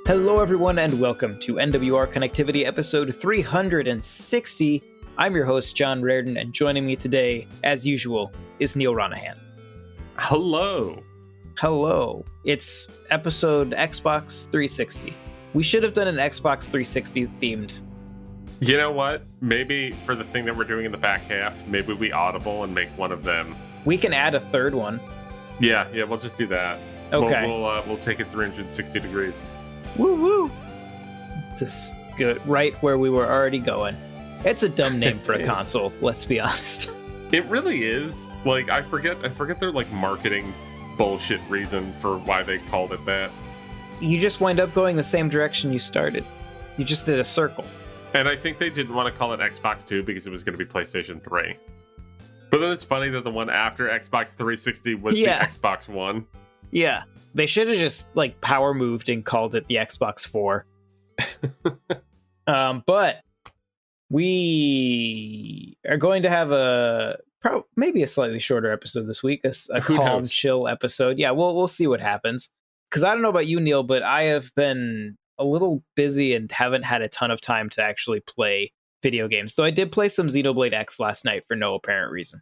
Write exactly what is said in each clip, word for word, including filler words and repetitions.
Hello, everyone, and welcome to N W R Connectivity episode three hundred sixty. I'm your host, John Reardon, and joining me today, as usual, is Neil Ronahan. Hello. Hello. It's episode Xbox three sixty. We should have done an Xbox three sixty themed. You know what? Maybe for the thing that we're doing in the back half, maybe we audible and make one of them. We can add a third one. Yeah, yeah, we'll just do that. Okay. We'll we'll, uh, we'll take it three hundred sixty degrees. Woo woo. Just good, right where we were already going. It's a dumb name for a console, let's be honest. It really is. Like, I forget I forget their like marketing bullshit reason for why they called it that. You just wind up going the same direction you started. You just did a circle. And I think they didn't want to call it Xbox two because it was going to be PlayStation three. But then it's funny that the one after Xbox three sixty was Yeah. the Xbox One. Yeah. They should have just like power moved and called it the Xbox four. um, but we are going to have a pro- maybe a slightly shorter episode this week, a, a Who calm, knows? chill episode. Yeah, we'll we'll see what happens. Because I don't know about you, Neil, but I have been a little busy and haven't had a ton of time to actually play video games. Though I did play some Xenoblade X last night for no apparent reason.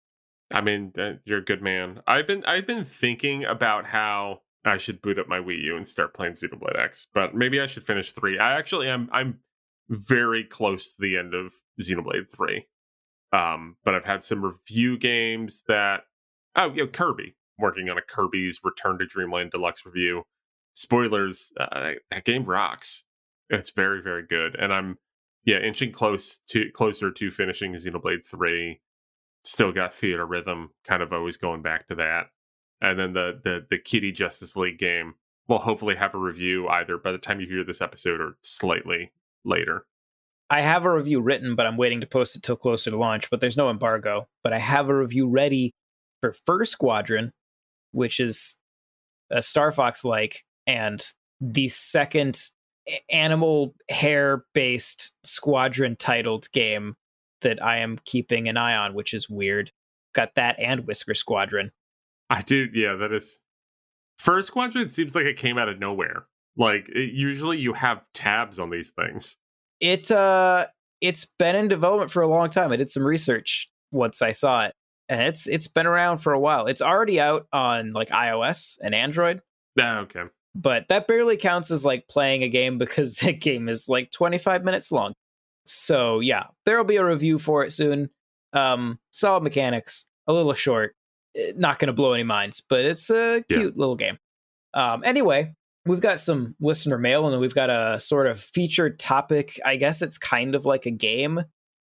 I mean, uh, you're a good man. I've been I've been thinking about how I should boot up my Wii U and start playing Xenoblade X, but maybe I should finish three. I actually am I'm very close to the end of Xenoblade three. Um, but I've had some review games that oh, you know, Kirby. Working on a Kirby's Return to Dreamland Deluxe review. Spoilers, uh, that game rocks. It's very, very good. And I'm yeah, inching close to closer to finishing Xenoblade three. Still got Theater Rhythm, kind of always going back to that. And then the the the Kitty Justice League game. We'll hopefully have a review either by the time you hear this episode or slightly later. I have a review written, but I'm waiting to post it till closer to launch, but there's no embargo. But I have a review ready for First Squadron, which is a Star Fox-like, and the second animal hair-based Squadron-titled game that I am keeping an eye on, which is weird. Got that and Whisker Squadron. I do, yeah, that is... First Squadron seems like it came out of nowhere. Like, it, usually you have tabs on these things. It, uh, it's been in development for a long time. I did some research once I saw it, and it's it's been around for a while. It's already out on, like, iOS and Android. Ah, okay. But that barely counts as, like, playing a game because the game is, like, twenty-five minutes long. So, yeah, there'll be a review for it soon. Um, solid mechanics, a little short. Eh, Not going to blow any minds, but it's a cute Yeah. little game. Um, anyway, we've got some listener mail, and then we've got a sort of featured topic. I guess it's kind of like a game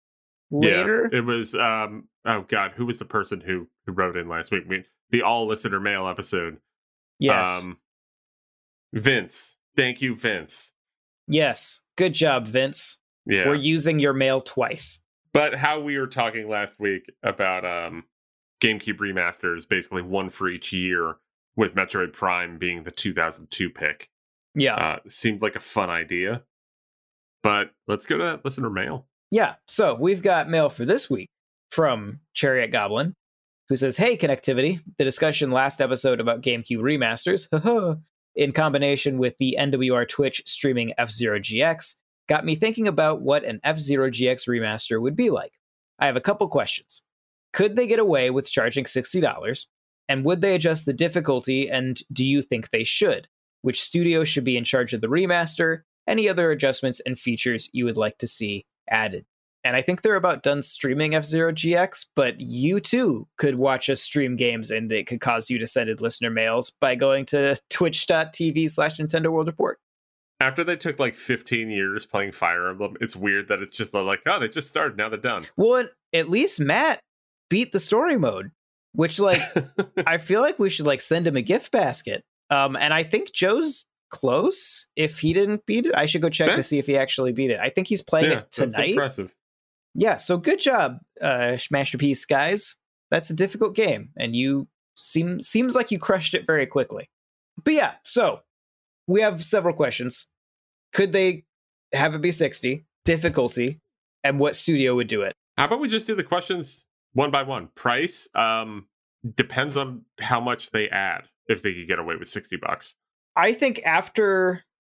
later. Yeah, it was, um, oh, God, who was the person who, who wrote in last week? I mean, the all-listener mail episode. Yes. Um, Vince. Thank you, Vince. Yes. Good job, Vince. Yeah. We're using your mail twice. But how we were talking last week about um, GameCube remasters, basically one for each year, with Metroid Prime being the two thousand two pick, Yeah. uh, seemed like a fun idea. But let's go to listener mail. Yeah, so we've got mail for this week from Chariot Goblin, who says, "Hey, Connectivity, the discussion last episode about GameCube remasters, haha, in combination with the N W R Twitch streaming F-Zero G X, got me thinking about what an F-Zero G X remaster would be like. I have a couple questions. Could they get away with charging sixty dollars? And would they adjust the difficulty, and do you think they should? Which studio should be in charge of the remaster? Any other adjustments and features you would like to see added?" And I think they're about done streaming F-Zero G X, but you too could watch us stream games, and it could cause you to send in listener mails by going to twitch.tv slash Nintendo World Report. After they took like fifteen years playing Fire Emblem, it's weird that it's just like, oh, they just started, now they're done. Well, and at least Matt beat the story mode, which, like, I feel like we should, like, send him a gift basket. Um, and I think Joe's close. If he didn't beat it, I should go check to That's- see if he actually beat it. I think he's playing yeah, it that's tonight. impressive. Yeah, so good job, uh, Masterpiece guys. That's a difficult game, and you seem seems like you crushed it very quickly. But yeah, so we have several questions. Could they have it be sixty? Difficulty, and what studio would do it? How about we just do the questions one by one? Price um, depends on how much they add. If they could get away with sixty bucks. I think after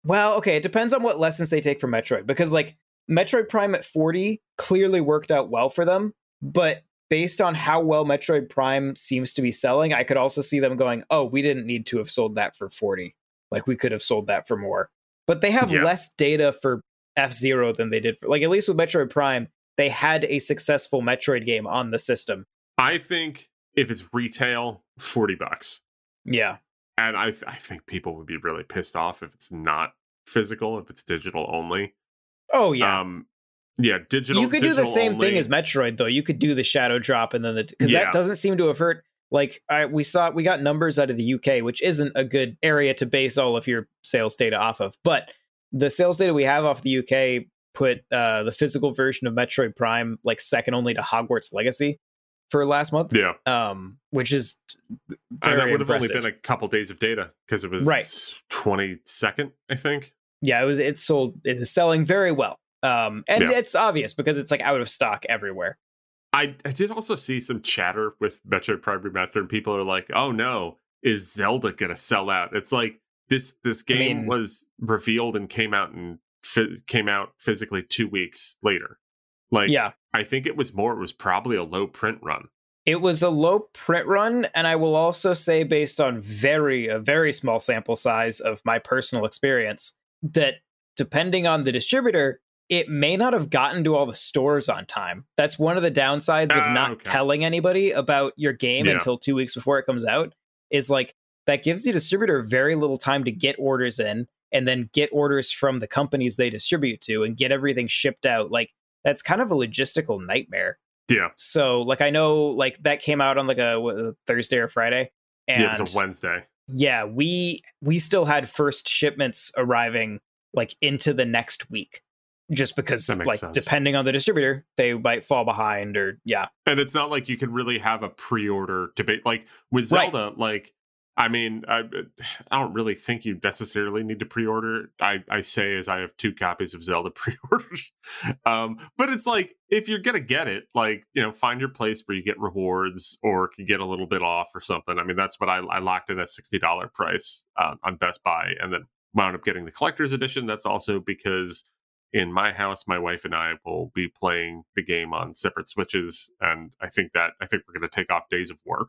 Well, okay, it depends on what lessons they take from Metroid, because like Metroid Prime at forty clearly worked out well for them, but based on how well Metroid Prime seems to be selling, I could also see them going, oh, we didn't need to have sold that for forty. Like, we could have sold that for more. But they have Yeah. less data for F-Zero than they did for, like, at least with Metroid Prime, they had a successful Metroid game on the system. I think if it's retail, forty bucks. Yeah. And I, th- I think people would be really pissed off if it's not physical, if it's digital only. Oh, yeah. Um, yeah, digital. You could do the digital same only. thing as Metroid, though. You could do the shadow drop and then the, because Yeah. that doesn't seem to have hurt. Like, I, we saw, we got numbers out of the U K, which isn't a good area to base all of your sales data off of. But the sales data we have off the U K put uh, the physical version of Metroid Prime like second only to Hogwarts Legacy for last month. Yeah, um, which is very and that would have impressive. only been a couple days of data because it was Right. twenty-second, I think. Yeah, it was. It sold. It is selling very well. Um, and Yeah. it's obvious because it's like out of stock everywhere. I, I did also see some chatter with Metroid Prime Remastered, and people are like, "Oh no, is Zelda gonna sell out?" It's like this this game mean- was revealed and came out and fi- came out physically two weeks later. Like, Yeah, I think it was more. It was probably a low print run. it was a low print run, and I will also say, based on very a very small sample size of my personal experience, that depending on the distributor, it may not have gotten to all the stores on time. That's one of the downsides of Ah, not okay. telling anybody about your game Yeah. until two weeks before it comes out. Is like that gives the distributor very little time to get orders in and then get orders from the companies they distribute to and get everything shipped out. Like, that's kind of a logistical nightmare. Yeah, So, like, I know, like, that came out on like a, what, a Thursday or Friday, and yeah, it was a Wednesday. yeah, we we still had first shipments arriving like into the next week, just because That makes like sense. depending on the distributor, they might fall behind or yeah. And it's not like you can really have a pre-order debate. Like with Right. Zelda, like, I mean, I, I don't really think you necessarily need to pre-order. I, I say as I have two copies of Zelda pre-ordered. Um, but it's like, if you're going to get it, like, you know, find your place where you get rewards or can get a little bit off or something. I mean, that's what I, I locked in a sixty dollars price uh, on Best Buy and then wound up getting the collector's edition. That's also because in my house, my wife and I will be playing the game on separate Switches, and I think that I think we're going to take off days of work,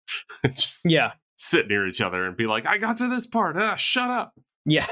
just Yeah. sit near each other and be like, "I got to this part. Ah, shut up." Yeah.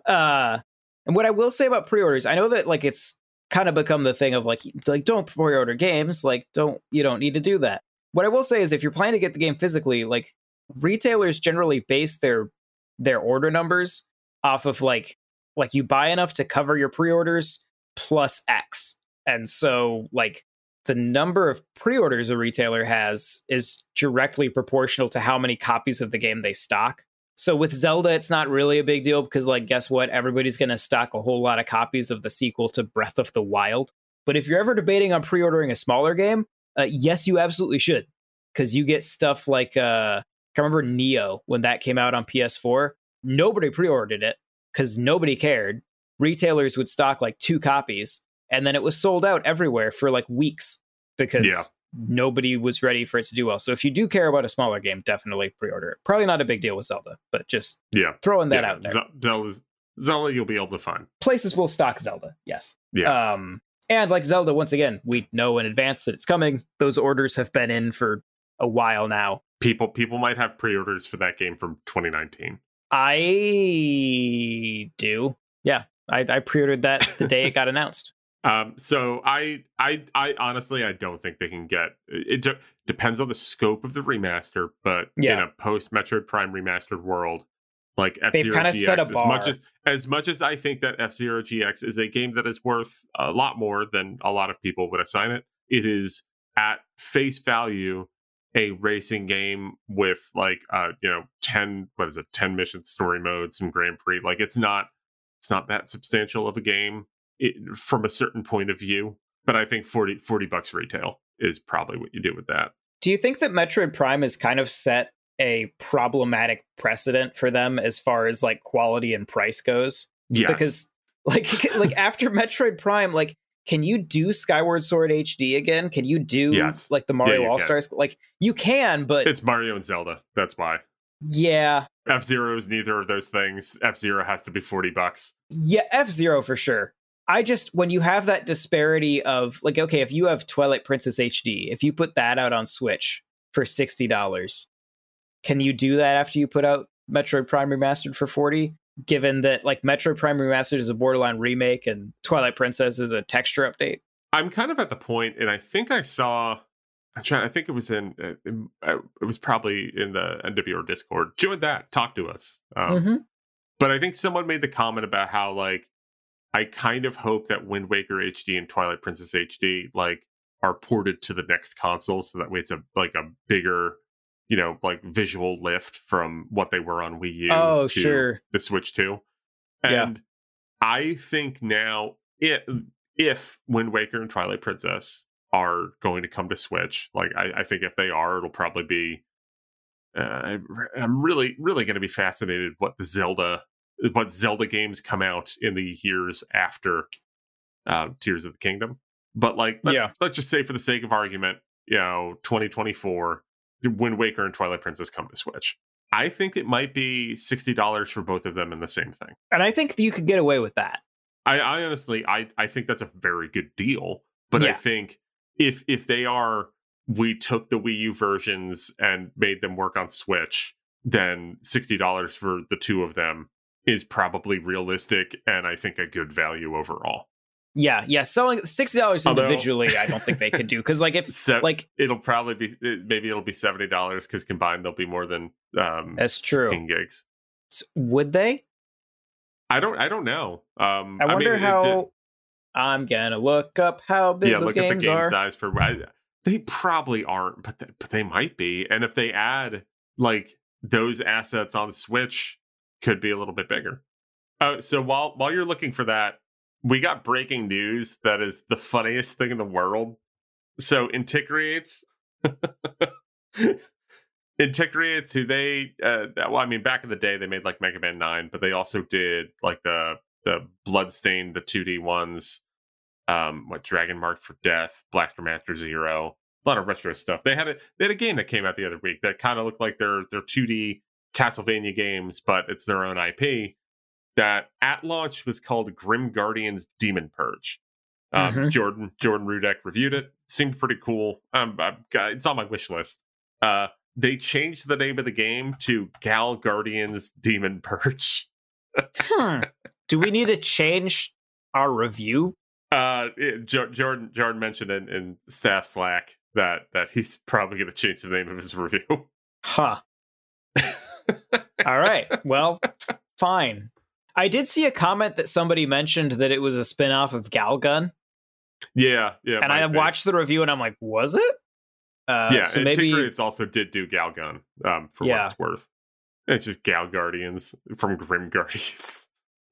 Uh, and what I will say about pre-orders, I know that like it's kind of become the thing of like like don't pre-order games, like don't you don't need to do that. What I will say is if you're planning to get the game physically, like retailers generally base their their order numbers off of like like you buy enough to cover your pre-orders plus X. And so like the number of pre-orders a retailer has is directly proportional to how many copies of the game they stock. So with Zelda, it's not really a big deal because, like, guess what? Everybody's going to stock a whole lot of copies of the sequel to Breath of the Wild. But if you're ever debating on pre-ordering a smaller game, uh, yes, you absolutely should. Because you get stuff like, uh, I remember Neo, when that came out on P S four, nobody pre-ordered it because nobody cared. Retailers would stock like two copies, and then it was sold out everywhere for like weeks because Yeah. nobody was ready for it to do well. So if you do care about a smaller game, definitely pre-order it. Probably not a big deal with Zelda, but just Yeah, throwing that yeah. out there. Ze- Zelda's, Zelda, you'll be able to find. Places will stock Zelda, yes. Yeah, Um, and like Zelda, once again, we know in advance that it's coming. Those orders have been in for a while now. people people might have pre-orders for that game from twenty nineteen. I do. Yeah, I, I pre-ordered that the day it got announced. Um, so I, I, I honestly, I don't think they can get. It de- depends on the scope of the remaster, but Yeah. in a post Metroid Prime remastered world, like F They've Zero kinda G X, set a as bar. much as as much as I think that F Zero G X is a game that is worth a lot more than a lot of people would assign it, it is at face value a racing game with like uh you know ten what is it ten mission story mode, some Grand Prix. Like it's not it's not that substantial of a game. It, from a certain point of view, but I think forty, forty bucks retail is probably what you do with that. Do you think that Metroid Prime has kind of set a problematic precedent for them as far as like quality and price goes? Yes. Because like like after Metroid Prime, like can you do Skyward Sword H D again? Can you do Yes. like the Mario Yeah, you All can. Stars? Like you can, but It's Mario and Zelda. That's why. yeah, F-Zero is neither of those things. F-Zero has to be forty bucks. Yeah, F-Zero for sure. I just, when you have that disparity of, like, okay, if you have Twilight Princess H D, if you put that out on Switch for sixty dollars, can you do that after you put out Metroid Prime Remastered for forty? Given that, like, Metroid Prime Remastered is a borderline remake and Twilight Princess is a texture update? I'm kind of at the point, and I think I saw, I'm trying, I think it was in, uh, in uh, it was probably in the N W R Discord. Join that, talk to us. Um, mm-hmm. But I think someone made the comment about how, like, I kind of hope that Wind Waker H D and Twilight Princess H D, like, are ported to the next console, so that way it's a like a bigger, you know, like, visual lift from what they were on Wii U oh, to sure. the Switch two. And yeah. I think now, it, if Wind Waker and Twilight Princess are going to come to Switch, like, I, I think if they are, it'll probably be. Uh, I, I'm really, really going to be fascinated what the Zelda. What Zelda games come out in the years after uh, Tears of the Kingdom. But, like, let's, yeah. let's just say for the sake of argument, you know, twenty twenty-four, Wind Waker and Twilight Princess come to Switch. I think it might be sixty dollars for both of them in the same thing. And I think you could get away with that. I, I honestly, I, I think that's a very good deal. But yeah. I think if if they are, we took the Wii U versions and made them work on Switch, then sixty dollars for the two of them is probably realistic, and I think a good value overall. Yeah, yeah. Selling sixty dollars individually, Although, I don't think they could do, because like if se- like it'll probably be maybe it'll be seventy dollars because combined they'll be more than um, that's true. sixteen gigs. Would they? I don't. I don't know. Um, I wonder I mean, how. Did, I'm gonna look up how big yeah, those look games at the game are. size for. I, they probably aren't, but they, but they might be. And if they add like those assets on the Switch, could be a little bit bigger. Uh, so while while you're looking for that, we got breaking news that is the funniest thing in the world. So Inticreates, Inticreates, who they, uh, well, I mean, back in the day they made like Mega Man nine, but they also did like the the Bloodstained, the two D ones, um, what Dragon Marked for Death, Blaster Master Zero, a lot of retro stuff. They had a they had a game that came out the other week that kind of looked like their their two D Castlevania games, but it's their own I P. That at launch was called Grim Guardians Demon Purge. Um, mm-hmm. Jordan Jordan Rudek reviewed it. Seemed pretty cool. Um, I've got, it's on my wish list. Uh, they changed the name of the game to Gal Guardians Demon Purge. hmm. Do we need to change our review? Uh, it, jo- Jordan Jordan mentioned in, in staff Slack that that he's probably going to change the name of his review. Huh. All right. Well, fine. I did see a comment that somebody mentioned that it was a spin-off of Galgun. Yeah, yeah. And I be. watched the review and I'm like, was it? Uh, yeah, so and maybe Inticreates also did do Galgun, um, for yeah. what it's worth. It's just Gal Guardians from Grim Guardians.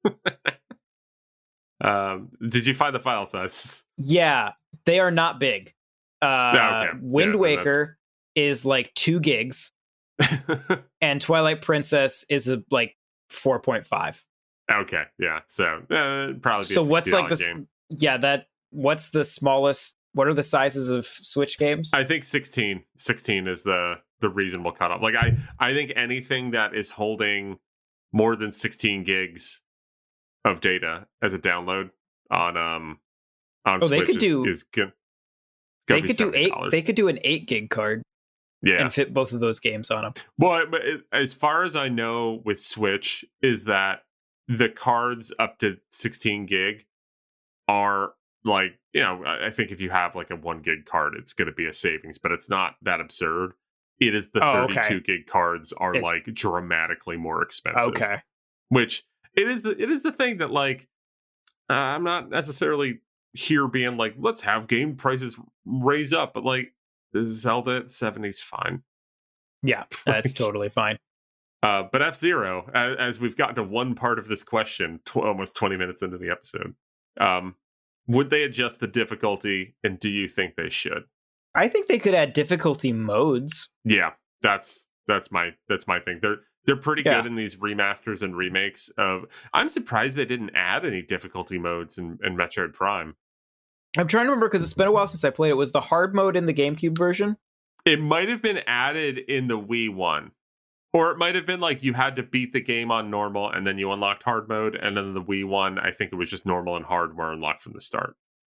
um, did you find the file sizes? Yeah, they are not big. Uh, okay. Wind yeah, Waker is like two gigs, and Twilight Princess is a, like four point five. Okay, yeah. So uh, probably. Be so what's like the game. yeah that what's the smallest? What are the sizes of Switch games? I think sixteen. sixteen is the the reasonable cutoff. Like I I think anything that is holding more than sixteen gigs of data as a download on um on oh, Switch they could is, do, is good. They could do eight. They could do an eight gig card. Yeah, and fit both of those games on them. Well, but it, as far as I know, with Switch, is that the cards up to sixteen gig are like, you know, I think if you have like a one gig card, it's going to be a savings, but it's not that absurd. It is the oh, thirty-two okay. gig cards are it, like dramatically more expensive. Okay, which it is. The, it is the thing that like uh, I'm not necessarily here being like, let's have game prices raise up, but like Zelda at seventy's fine. Yeah, that's totally fine. Uh, but F-Zero, as, as we've gotten to one part of this question, tw- almost twenty minutes into the episode, um, would they adjust the difficulty, and do you think they should? I think they could add difficulty modes. Yeah, that's that's my that's my thing. They're they're pretty yeah. good in these remasters and remakes of. I'm surprised they didn't add any difficulty modes in, in Metroid Prime. I'm trying to remember because it's been a while since I played it. Was the hard mode in the GameCube version? It might have been added in the Wii one. Or it might have been like you had to beat the game on normal and then you unlocked hard mode. And then the Wii one, I think it was just normal and hard were unlocked from the start.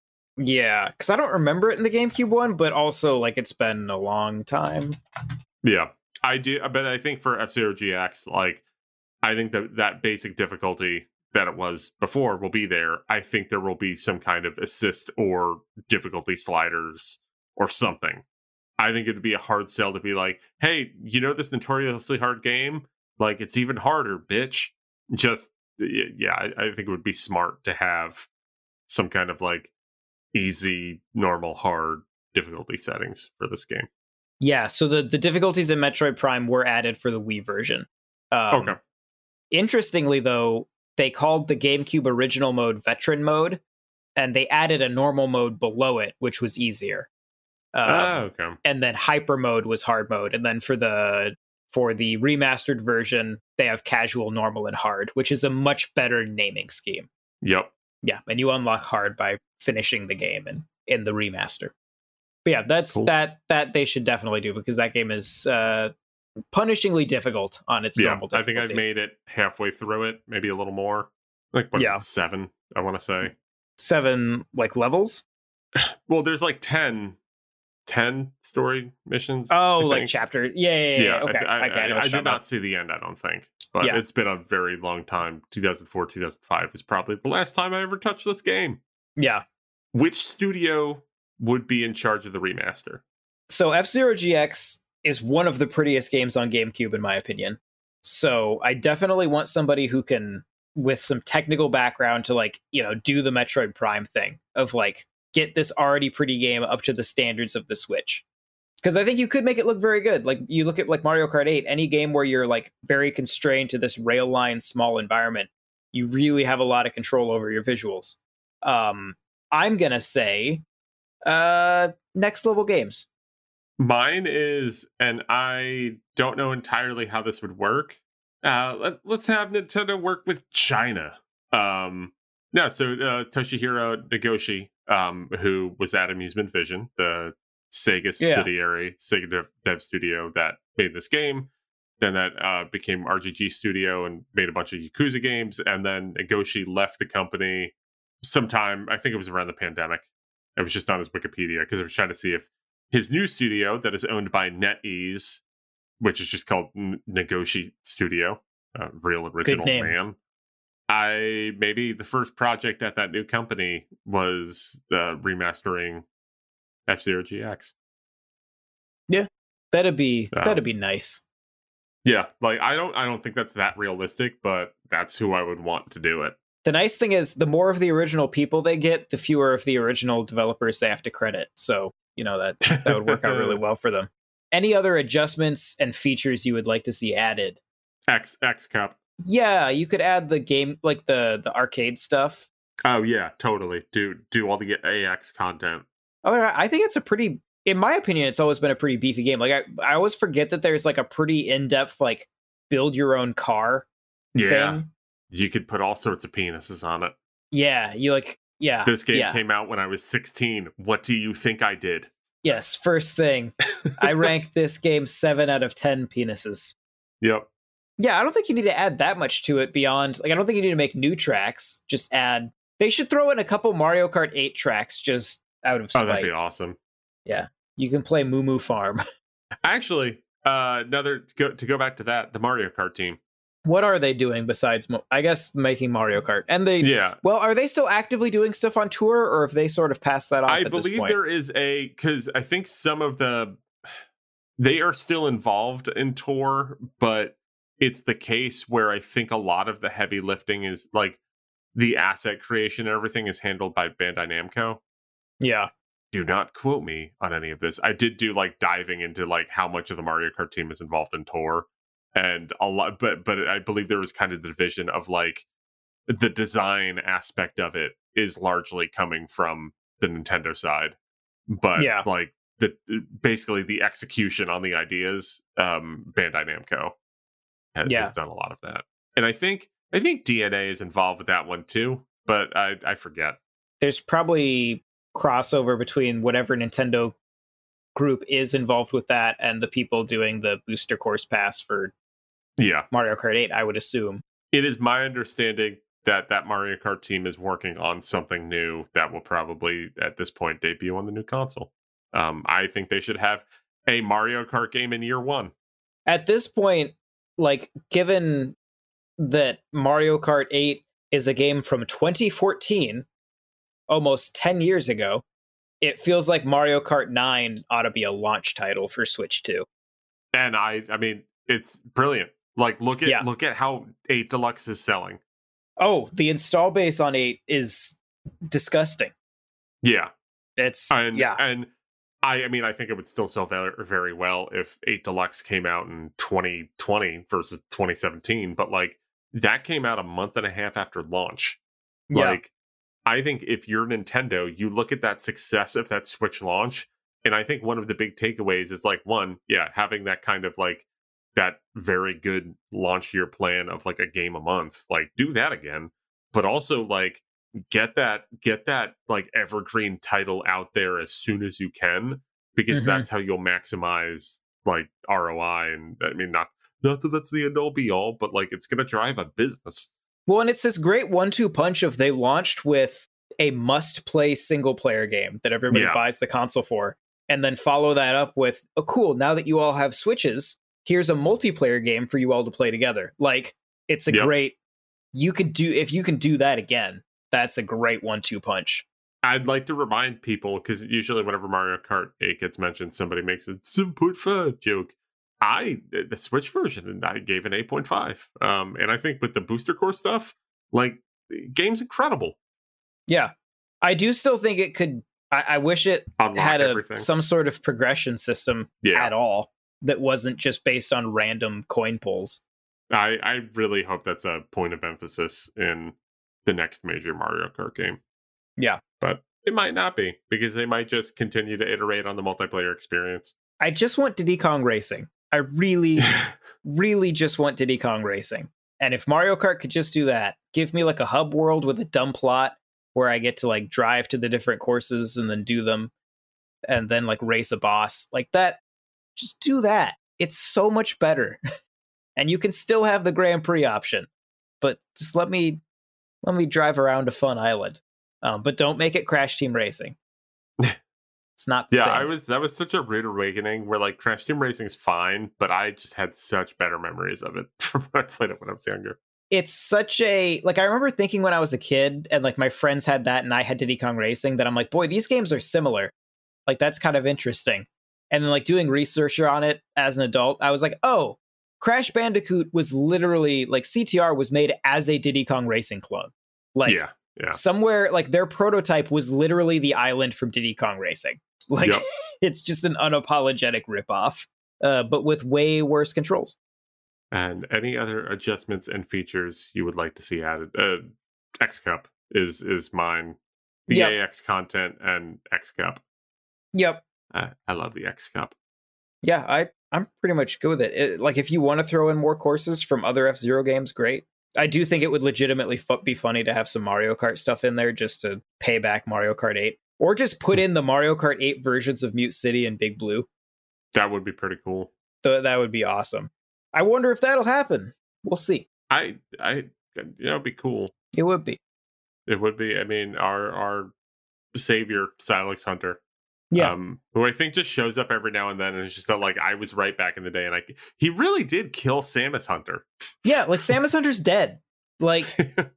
Yeah, because I don't remember it in the GameCube one, but also like it's been a long time. Yeah, I do. But I think for F-Zero G X, like, I think that that basic difficulty that it was before will be there. I think there will be some kind of assist or difficulty sliders or something. I think it'd be a hard sell to be like, hey, you know this notoriously hard game? Like, it's even harder, bitch. Just, yeah, I, I think it would be smart to have some kind of like easy, normal, hard difficulty settings for this game. Yeah, so the, the difficulties in Metroid Prime were added for the Wii version. Um, okay. Interestingly, though, they called the GameCube original mode Veteran mode, and they added a normal mode below it, which was easier. Um, oh, okay. And then hyper mode was hard mode, and then for the for the remastered version, they have casual, normal, and hard, which is a much better naming scheme. Yep. Yeah, and you unlock hard by finishing the game and in the remaster. But yeah, that's Cool. that that they should definitely do, because that game is uh, punishingly difficult on its Yeah, normal I difficulty. think I've made it halfway through it, maybe a little more. Like, what, Yeah. seven, I want to say. Seven like levels. Well, there's like ten, ten story missions. Oh, I like think. chapter. Yeah, yeah, yeah. yeah. Okay, I, I, I, get it. I, I know what did you're not talking see the end, I don't think. But Yeah. it's been a very long time. two thousand four, two thousand five is probably the last time I ever touched this game. about. Yeah. Which studio would be in charge of the remaster? So F-Zero G X is one of the prettiest games on GameCube, in my opinion. So I definitely want somebody who can, with some technical background, to like, you know, do the Metroid Prime thing of like, get this already pretty game up to the standards of the Switch. Because I think you could make it look very good. Like, you look at like Mario Kart eight, any game where you're like very constrained to this rail line small environment, you really have a lot of control over your visuals. Um, I'm gonna say uh, Next Level Games. Mine is, and I don't know entirely how this would work. Uh, let, let's have Nintendo work with China. Um, no, so uh, Toshihiro Nagoshi, um, who was at Amusement Vision, the Sega subsidiary, yeah. Sega dev, dev studio that made this game. Then that uh, became R G G Studio and made a bunch of Yakuza games. And then Nagoshi left the company sometime, I think it was around the pandemic. It was just on his Wikipedia because I was trying to see if his new studio that is owned by NetEase, which is just called N- Nagoshi Studio, uh, real original man. I maybe the first project at that new company was the remastering F-Zero G X. Yeah, that'd be um, that'd be nice. Yeah, like I don't I don't think that's that realistic, but that's who I would want to do it. The nice thing is, the more of the original people they get, the fewer of the original developers they have to credit. So, you know, that that would work out really well for them. Any other adjustments and features you would like to see added? X X Cup. Yeah, you could add the game, like the the arcade stuff. Oh yeah, totally. Do do all the A X content. Oh, I think it's a pretty, in my opinion, it's always been a pretty beefy game. Like I, I always forget that there's like a pretty in-depth like build your own car. Yeah. Thing. You could put all sorts of penises on it. Yeah, you like, yeah. This game yeah. came out when I was sixteen. What do you think I did? Yes, first thing. I ranked this game seven out of ten penises. Yep. Yeah, I don't think you need to add that much to it beyond, like, I don't think you need to make new tracks. Just add, they should throw in a couple Mario Kart eight tracks just out of spite. Oh, that'd be awesome. Yeah, you can play Moo Moo Farm. Actually, uh, another, to go, to go back to that, the Mario Kart team. What are they doing besides, I guess, making Mario Kart? And they, yeah. Well, are they still actively doing stuff on tour, or have they sort of passed that off I at this believe point? there is a, because I think some of the, they are still involved in tour, but it's the case where I think a lot of the heavy lifting is like the asset creation and everything is handled by Bandai Namco. Yeah. Do not quote me on any of this. I did do like diving into like how much of the Mario Kart team is involved in tour. And a lot, but but I believe there was kind of the division of like the design aspect of it is largely coming from the Nintendo side, but yeah. like the basically the execution on the ideas, um, Bandai Namco has, yeah. has done a lot of that, and I think I think D N A is involved with that one too, but I I forget. There's probably crossover between whatever Nintendo group is involved with that and the people doing the booster course pass for Yeah. Mario Kart eight, I would assume. It is my understanding that that Mario Kart team is working on something new that will probably, at this point, debut on the new console. Um, I think they should have a Mario Kart game in year one. At this point, like, given that Mario Kart eight is a game from twenty fourteen, almost ten years ago, it feels like Mario Kart nine ought to be a launch title for Switch two. And I, I mean, it's brilliant. Like, look at Yeah. look at how eight Deluxe is selling. Oh, the install base on eight is disgusting. Yeah, It's and yeah. and I, I mean, I think it would still sell very, very well if eight Deluxe came out in twenty twenty versus twenty seventeen. But like, that came out a month and a half after launch. Yeah. Like, I think if you're Nintendo, you look at that success of that Switch launch, and I think one of the big takeaways is like, one, yeah, having that kind of like that very good launch year plan of like a game a month, like do that again, but also like get that get that like evergreen title out there as soon as you can, because Mhm. that's how you'll maximize like R O I. And I mean, not not that that's the end all be all, but like it's gonna drive a business. Well, and it's this great one-two punch of they launched with a must-play single-player game that everybody Yeah. buys the console for, and then follow that up with, oh, cool, now that you all have Switches, here's a multiplayer game for you all to play together. Like, it's a Yep. great, you could do, if you can do that again, that's a great one-two punch. I'd like to remind people, because usually whenever Mario Kart eight gets mentioned, somebody makes a seven point five joke. I, the Switch version, and I gave an eight point five. Um, and I think with the booster core stuff, like, the game's incredible. Yeah. I do still think it could, I, I wish it Unlock had a, everything. some sort of progression system Yeah. at all that wasn't just based on random coin pulls. I, I really hope that's a point of emphasis in the next major Mario Kart game. Yeah. But it might not be, because they might just continue to iterate on the multiplayer experience. I just want Diddy Kong Racing. I really, really just want Diddy Kong Racing. And if Mario Kart could just do that, give me like a hub world with a dumb plot where I get to like drive to the different courses and then do them and then like race a boss like that. Just do that. It's so much better. And you can still have the Grand Prix option, but just let me, let me drive around a fun island. Um, but don't make it Crash Team Racing. It's not the Yeah, same. I was that was such a rude awakening where like Crash Team Racing's fine, but I just had such better memories of it from when I played it when I was younger. It's such a, like, I remember thinking when I was a kid and like my friends had that and I had Diddy Kong Racing, that I'm like, boy, these games are similar. Like, that's kind of interesting. And then like doing research on it as an adult, I was like, oh, Crash Bandicoot was literally like C T R was made as a Diddy Kong Racing clone. Like, yeah, yeah. somewhere, like their prototype was literally the island from Diddy Kong Racing. Like, Yep. It's just an unapologetic ripoff, uh, but with way worse controls. And any other adjustments and features you would like to see added? Uh, X Cup is is mine. The Yep. A X content and X Cup. Yep. Uh, I love the X Cup. Yeah, I, I'm pretty much good with it. it. Like, if you want to throw in more courses from other F-Zero games, great. I do think it would legitimately fu- be funny to have some Mario Kart stuff in there just to pay back Mario Kart eight. Or just put in the Mario Kart eight versions of Mute City and Big Blue. That would be pretty cool. Th- that would be awesome. I wonder if that'll happen. We'll see. I, I, you know, it'd be cool. It would be. It would be. I mean, our our savior, Silex Hunter, Yeah. um, who I think just shows up every now and then, and it's just that, like, I was right back in the day, and I he really did kill Samus Hunter. Yeah, like Samus Hunter's dead. Like,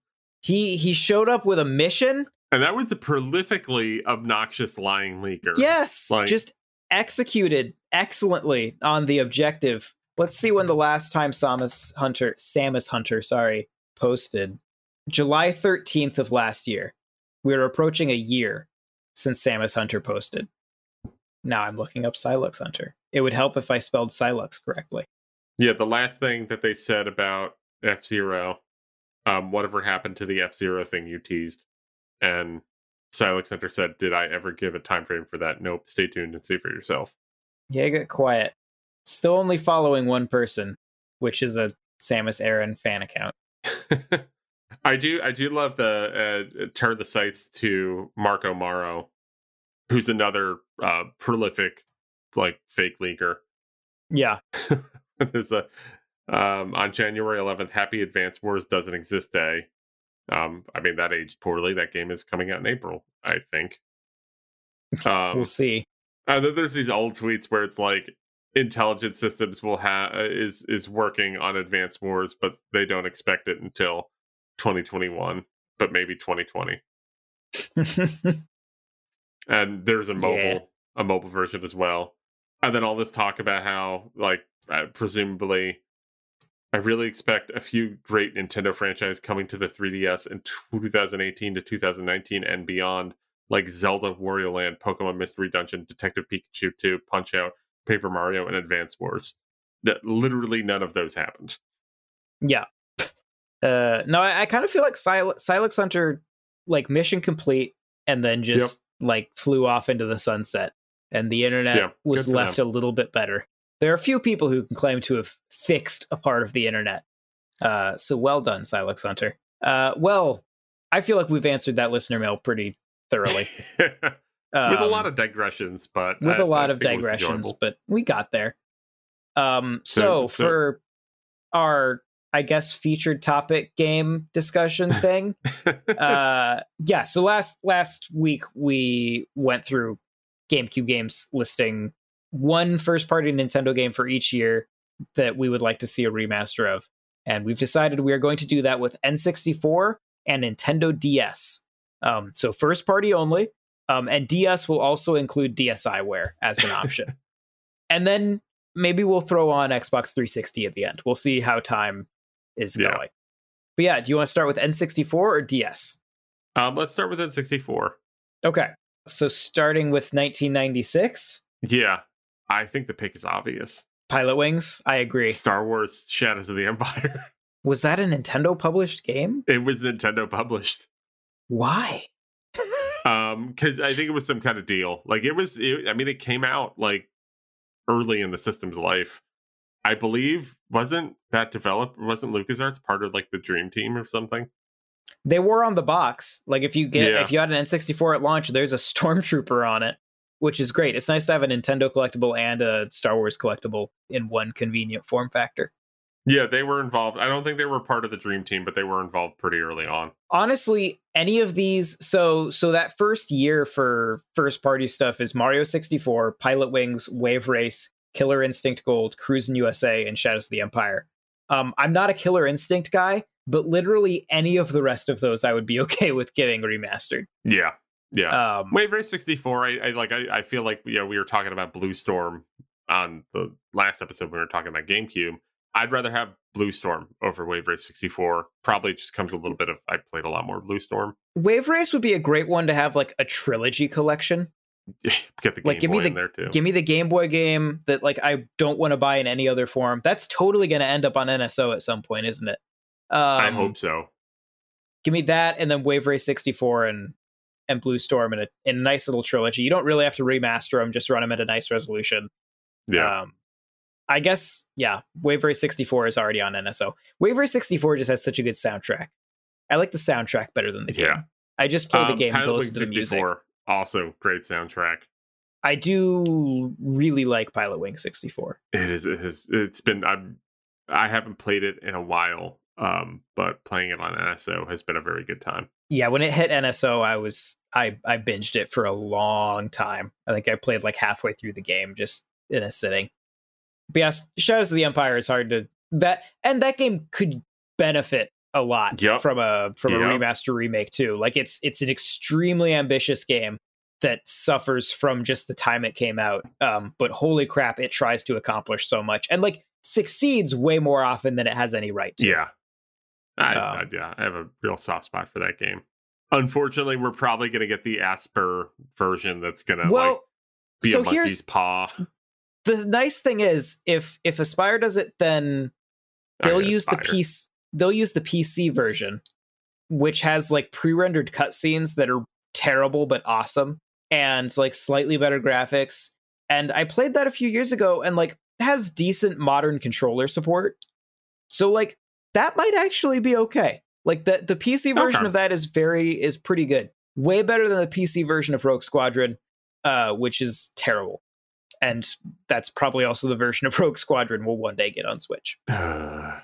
he he showed up with a mission. And that was a prolifically obnoxious lying leaker. Yes, Like- just executed excellently on the objective. Let's see when the last time Samus Hunter, Samus Hunter, sorry, posted. July thirteenth of last year. We were approaching a year since Samus Hunter posted. Now I'm looking up Silux Hunter. It would help if I spelled Silux correctly. Yeah, the last thing that they said about F-Zero, um, whatever happened to the F-Zero thing you teased. And Silex Hunter said, did I ever give a time frame for that? Nope. Stay tuned and see for yourself. Yeah, get quiet. Still only following one person, which is a Samus Aran fan account. I do I do love the uh, turn the sights to Marco Maro, who's another uh, prolific like fake leaker. Yeah. There's a Um, on January eleventh, Happy Advance Wars Doesn't Exist Day. Um, I mean, that aged poorly. That game is coming out in April, I think. Um, we'll see. And then there's these old tweets where it's like, Intelligent Systems will have is is working on Advance Wars, but they don't expect it until twenty twenty-one, but maybe twenty twenty. And there's a mobile yeah. a mobile version as well. And then all this talk about how, like, uh, presumably, I really expect a few great Nintendo franchises coming to the three D S in two thousand eighteen to two thousand nineteen and beyond, like Zelda, Wario Land, Pokemon Mystery Dungeon, Detective Pikachu two, Punch-Out, Paper Mario, and Advance Wars. That literally none of those happened. Yeah. Uh, no, I, I kind of feel like Sil- Silex Hunter, like, mission complete, and then just yep. like flew off into the sunset, and the internet yeah, was left them. a little bit better. There are a few people who can claim to have fixed a part of the internet. Uh, so well done, Silex Hunter. Uh, well, I feel like we've answered that listener mail pretty thoroughly. um, with a lot of digressions, but with I, a lot I of digressions, but we got there. Um, so, so, so for our, I guess, featured topic game discussion thing, uh, yeah. So last last week we went through GameCube games, listing one first-party Nintendo game for each year that we would like to see a remaster of, and we've decided we are going to do that with N sixty-four and Nintendo D S. Um, so first-party only. Um, and D S will also include D S i ware as an option. And then maybe we'll throw on Xbox three sixty at the end. We'll see how time is yeah. going. But yeah, do you want to start with N sixty-four or D S? Um, let's start with N sixty-four. Okay. So starting with nineteen ninety-six? Yeah, I think the pick is obvious. Pilot Wings? I agree. Star Wars Shadows of the Empire. Was that a Nintendo published game? It was Nintendo published. Why? Um, because I think it was some kind of deal. Like it was, it, I mean, it came out like early in the system's life. I believe wasn't that developed? Wasn't LucasArts part of like the Dream Team or something? They were on the box. Like if you get, yeah. if you had an N sixty-four at launch, there's a Stormtrooper on it, which is great. It's nice to have a Nintendo collectible and a Star Wars collectible in one convenient form factor. Yeah, they were involved. I don't think they were part of the Dream Team, but they were involved pretty early on. Honestly, any of these, so so that first year for first party stuff is Mario sixty-four, Pilot Wings, Wave Race, Killer Instinct Gold, Cruisin' U S A, and Shadows of the Empire. Um, I'm not a Killer Instinct guy, but literally any of the rest of those I would be okay with getting remastered. Yeah, yeah. Um, Wave Race sixty-four, I, I like. I, I feel like you know, we were talking about Blue Storm on the last episode when we were talking about GameCube. I'd rather have Blue Storm over Wave Race sixty-four. Probably just comes a little bit of, I played a lot more Blue Storm. Wave Race would be a great one to have like a trilogy collection. Get the Game like, give Boy me the, in there too. Give me the Game Boy game that like I don't want to buy in any other form. That's totally going to end up on N S O at some point, isn't it? Um, I hope so. Give me that and then Wave Race sixty-four and and Blue Storm in a, in a nice little trilogy. You don't really have to remaster them, just run them at a nice resolution. Yeah. Um, I guess, yeah, Wave Race sixty-four is already on N S O. Wave Race sixty-four just has such a good soundtrack. I like the soundtrack better than the game. Yeah. I just play um, the game to listen to the music. music. Also, great soundtrack. I do really like Pilot Wing sixty-four. It is. It has. It's been. I'm. I haven't played it in a while, um, but playing it on N S O has been a very good time. Yeah, when it hit N S O, I was I I binged it for a long time. I think I played like halfway through the game just in a sitting. But yes, Shadows of the Empire is hard to that, and that game could benefit a lot yep. from a from yep. a remaster remake too. Like it's it's an extremely ambitious game that suffers from just the time it came out. Um, but holy crap, it tries to accomplish so much and like succeeds way more often than it has any right to. Yeah, I, um, I yeah, I have a real soft spot for that game. Unfortunately, we're probably going to get the Asper version that's going to well, like be so a monkey's paw. The nice thing is, if if Aspyr does it, then they'll use Aspyr. the P C. They'll use the P C version, which has like pre-rendered cutscenes that are terrible but awesome, and like slightly better graphics. And I played that a few years ago, and like has decent modern controller support. So like that might actually be okay. Like the the P C version okay. of that is very is pretty good. Way better than the P C version of Rogue Squadron, uh, which is terrible. and that's probably also the version of Rogue Squadron we'll one day get on Switch. uh,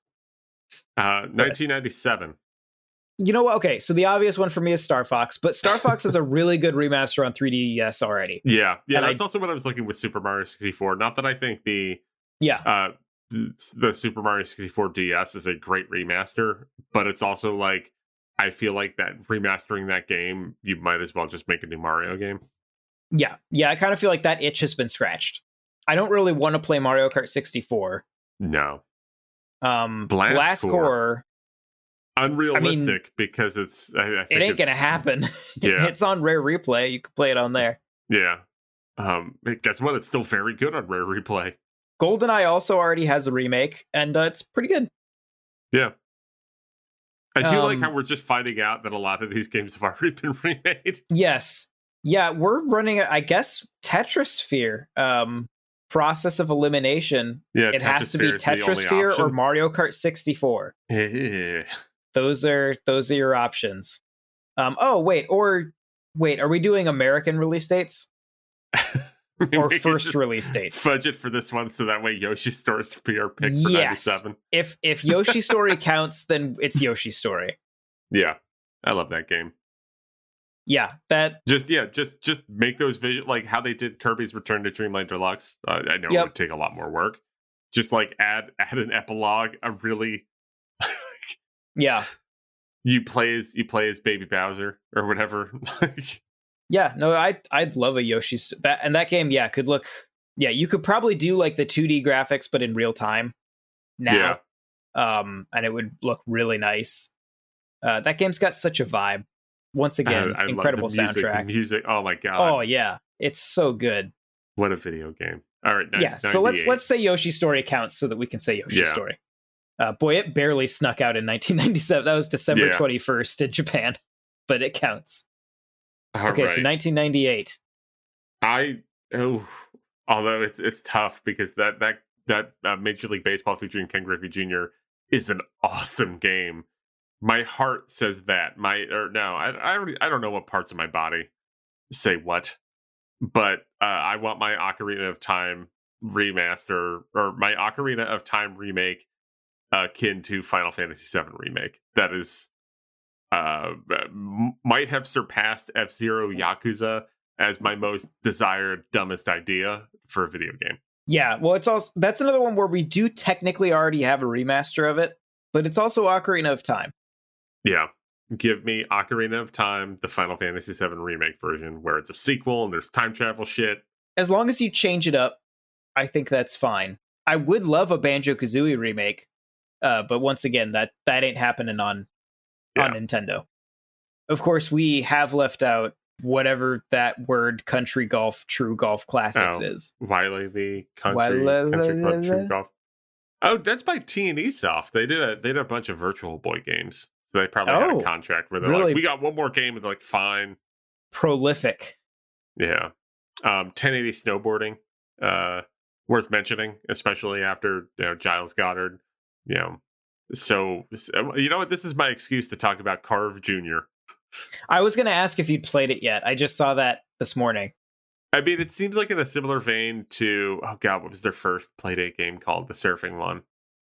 nineteen ninety-seven. You know what? Okay, so the obvious one for me is Star Fox, but Star Fox is a really good remaster on three D S already. Yeah, yeah, And that's I, also what I was looking with Super Mario sixty-four. Not that I think the yeah, uh, the Super Mario sixty-four D S is a great remaster, but it's also like I feel like that remastering that game, you might as well just make a new Mario game. yeah, yeah. I kind of feel like that itch has been scratched. I don't really want to play Mario Kart sixty-four. No, um, Blast, Blast Core. Core. Unrealistic, I mean, because it's I, I think it ain't it's, gonna happen. Yeah. It's on Rare Replay. You can play it on there. Yeah. Um, guess what? It's still very good on Rare Replay. GoldenEye also already has a remake, and uh, it's pretty good. Yeah. I do um, like how we're just finding out that a lot of these games have already been remade. Yes. Yeah, we're running, I guess, Tetrasphere. Um, process of elimination. Yeah, it has to be Tetrasphere or Mario Kart sixty-four. Yeah. Those are those are your options. Um, oh wait, or wait, are we doing American release dates or first release dates? Budget for this one so that way Yoshi's Story can be our pick for yes. ninety-seven. If if Yoshi Story counts, then it's Yoshi Story. Yeah, I love that game. Yeah, that just yeah, just just make those visual like how they did Kirby's Return to Dreamland Deluxe. Uh, I know yep. it would take a lot more work. Just like add add an epilogue, a really yeah. You play as you play as Baby Bowser or whatever. yeah, no, I I'd love a Yoshi st- that and that game. Yeah, could look. Yeah, you could probably do like the two D graphics, but in real time now. Yeah. Um, and it would look really nice. Uh, that game's got such a vibe. Once again, I, I incredible the music, soundtrack. The music, oh my god! Oh yeah, it's so good. What a video game! All right, yeah. So let's let's say Yoshi Story counts so that we can say Yoshi yeah. Story. Uh, boy, it barely snuck out in nineteen ninety-seven. That was December twenty-first in Japan, but it counts. All okay, right. so nineteen ninety-eight. I oh, although it's it's tough because that that that uh, Major League Baseball featuring Ken Griffey Junior is an awesome game. My heart says that. My or no, I I already I don't know what parts of my body say what, but uh, I want my Ocarina of Time remaster or my Ocarina of Time remake uh, akin to Final Fantasy seven remake. That is uh, m- might have surpassed F-Zero Yakuza as my most desired dumbest idea for a video game. Yeah, well, it's also that's another one where we do technically already have a remaster of it, but it's also Ocarina of Time. Yeah, give me Ocarina of Time, the Final Fantasy seven remake version, where it's a sequel and there's time travel shit. As long as you change it up, I think that's fine. I would love a Banjo-Kazooie remake, uh, but once again, that that ain't happening on yeah. on Nintendo. Of course, we have left out whatever that word Country Golf True Golf Classics oh, is. Wily the Country, Wily, Country Club True Golf. Oh, that's by T and E Soft. They did a they did a bunch of Virtual Boy games. So they probably oh, had a contract where they're really like, we got one more game, and they're like, fine. Prolific. Yeah. Um, ten eighty snowboarding, uh, worth mentioning, especially after you know Giles Goddard. You know, so, so you know what? This is my excuse to talk about Carve Junior I was going to ask if you'd played it yet. I just saw that this morning. I mean, it seems like in a similar vein to oh god, what was their first Playdate game called? The surfing one.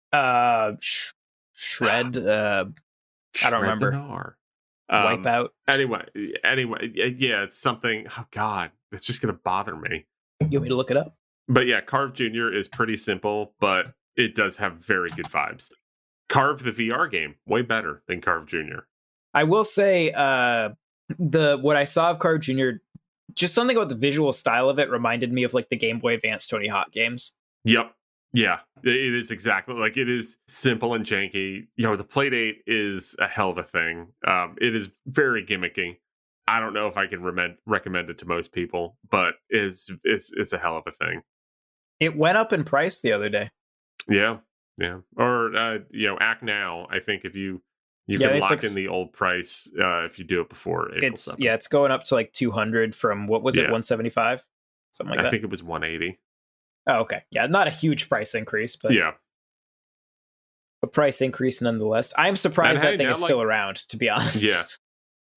Uh, sh- Shred. uh. I don't remember. Um, Wipeout. Anyway, anyway, yeah, it's something. Oh God, it's just gonna bother me. You want me to look it up? But yeah, Carve Junior is pretty simple, but it does have very good vibes. Carve the V R game, way better than Carve Junior. I will say, uh, the what I saw of Carve Junior, just something about the visual style of it reminded me of like the Game Boy Advance Tony Hawk games. Yep. Yeah, it is exactly like it is simple and janky. You know, the Playdate is a hell of a thing. Um, it is very gimmicky. I don't know if I can re- recommend it to most people, but it's it's it's a hell of a thing. It went up in price the other day. Yeah, yeah. Or uh, you know, act now. I think if you you yeah, can lock like, in the old price uh, if you do it before April it's seventh. Yeah, it's going up to like two hundred from what was it, yeah. one seventy-five, something like I that. I think it was one eighty. Oh, okay. Yeah, not a huge price increase, but yeah, a price increase nonetheless. I'm surprised and that hey, thing is like, still around, to be honest. Yeah,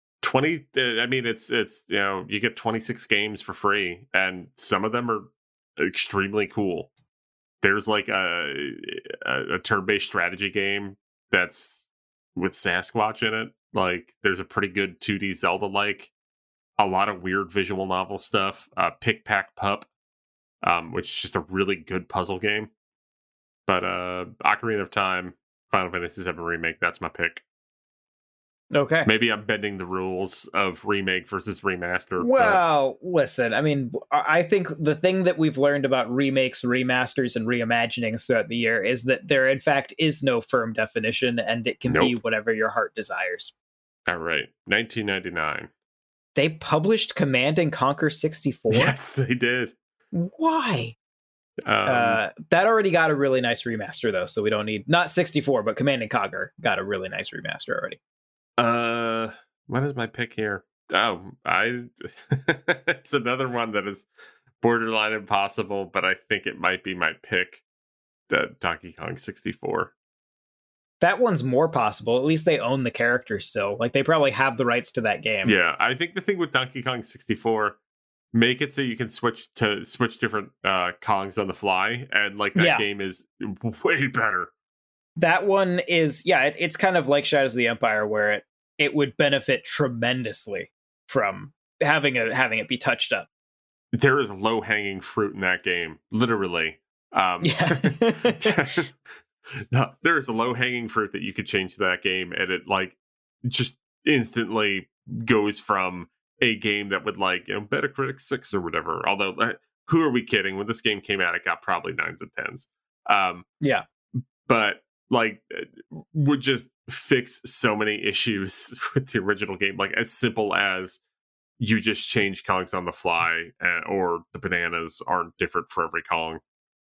twenty. I mean, it's it's you know you get twenty-six games for free, and some of them are extremely cool. There's like a, a, a turn-based strategy game that's with Sasquatch in it. Like, there's a pretty good two D Zelda-like. A lot of weird visual novel stuff. Uh, Pick, Pack, Pup, um, which is just a really good puzzle game. But uh, Ocarina of Time, Final Fantasy seven Remake, that's my pick. Okay. Maybe I'm bending the rules of remake versus remaster. Well, but... listen, I mean, I think the thing that we've learned about remakes, remasters, and reimaginings throughout the year is that there, in fact, is no firm definition, and it can nope. be whatever your heart desires. All right. nineteen ninety-nine. They published Command and Conquer sixty-four? Yes, they did. Why? Um, uh, that already got a really nice remaster, though, so we don't need... Not sixty-four, but Command and Conquer got a really nice remaster already. Uh, what is my pick here? Oh, I it's another one that is borderline impossible, but I think it might be my pick. The Donkey Kong sixty-four. That one's more possible. At least they own the character still. Like, they probably have the rights to that game. Yeah, I think the thing with Donkey Kong sixty-four, make it so you can switch to switch different uh Kongs on the fly, and like that yeah. game is way better. That one is, yeah, it, it's kind of like Shadows of the Empire, where it, it would benefit tremendously from having a having it be touched up. There is low hanging fruit in that game, literally. Um, yeah. no, there is a low hanging fruit that you could change to that game, and it like just instantly goes from a game that would like, you know, Metacritic six or whatever. Although, who are we kidding? When this game came out, it got probably nines and tens. Um, yeah, but. Like, would just fix so many issues with the original game. Like, as simple as you just change Kongs on the fly, uh, or the bananas aren't different for every Kong.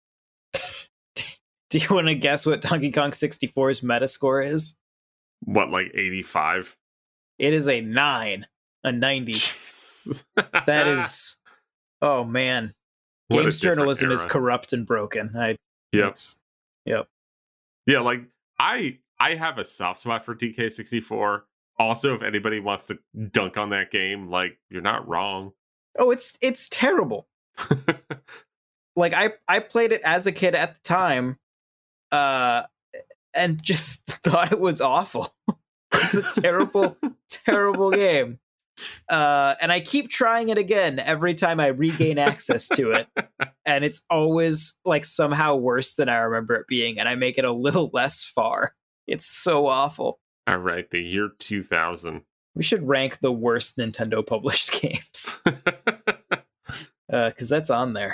Do you want to guess what Donkey Kong sixty-four's Metascore is? What, like eighty-five? It is a nine, a ninety. That is, oh man, games journalism era. Is corrupt and broken. I yep, yep. Yeah, like, I I have a soft spot for D K sixty-four. Also, if anybody wants to dunk on that game, like, you're not wrong. Oh, it's it's terrible. Like, I, I played it as a kid at the time, uh, and just thought it was awful. It's a terrible, terrible game. Uh, and I keep trying it again every time I regain access to it. And it's always like somehow worse than I remember it being. And I make it a little less far. It's so awful. All right. The year two thousand. We should rank the worst Nintendo published games. uh, cause that's on there.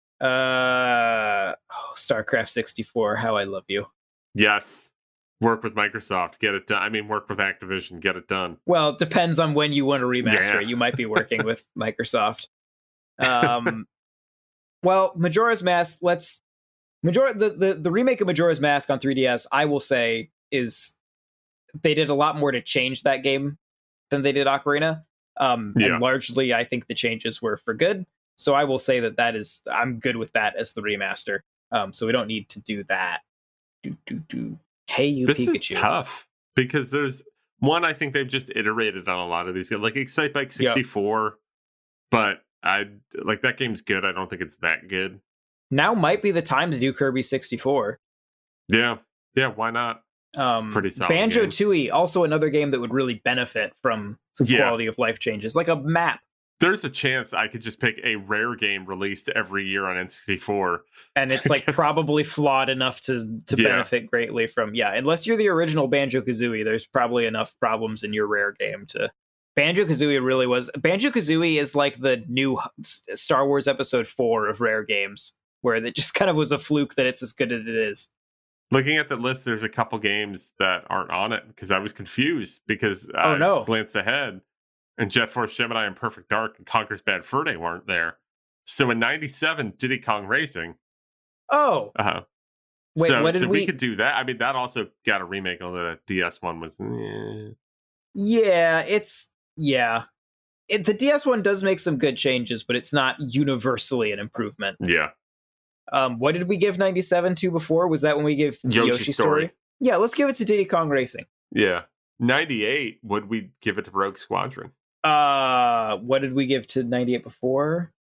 Uh, oh, StarCraft sixty-four. How I love you. Yes. Work with Microsoft, get it done. I mean, work with Activision, get it done. Well, it depends on when you want to remaster yeah. it. You might be working with Microsoft. Um, well, Majora's Mask, let's... Majora, the, the, the remake of Majora's Mask on three D S, I will say, is... They did a lot more to change that game than they did Ocarina. Um, yeah. And largely, I think the changes were for good. So I will say that that is... I'm good with that as the remaster. Um, so we don't need to do that. Do, do, do. Hey, you this Pikachu. Is tough because there's one. I think they've just iterated on a lot of these, like Excitebike sixty-four, yep. But I like that game's good. I don't think it's that good. Now might be the time to do Kirby sixty-four. Yeah, yeah. Why not? Um, Pretty solid. Banjo-Tooie, also another game that would really benefit from some yeah. quality of life changes, like a map. There's a chance I could just pick a rare game released every year on N sixty-four. And it's like probably flawed enough to, to yeah. benefit greatly from, yeah, unless you're the original Banjo-Kazooie, there's probably enough problems in your rare game to... Banjo-Kazooie really was... Banjo-Kazooie is like the new Star Wars Episode four of rare games, where it just kind of was a fluke that it's as good as it is. Looking at the list, there's a couple games that aren't on it, because I was confused, because oh, I no. just glanced ahead. And Jet Force Gemini and Perfect Dark and Conker's Bad Fur Day weren't there. So in ninety-seven, Diddy Kong Racing. Oh. Uh-huh. Wait, so, what did so we... we could do that. I mean, that also got a remake, although the D S one was... Eh. Yeah, it's... Yeah. It, the D S one does make some good changes, but it's not universally an improvement. Yeah. Um, what did we give ninety-seven to before? Was that when we gave Yoshi, Yoshi Story? Story? Yeah, let's give it to Diddy Kong Racing. Yeah. ninety-eight, would we give it to Rogue Squadron? Uh, what did we give to ninety-eight before?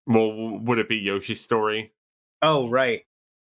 Well, would it be Yoshi's Story? Oh, right.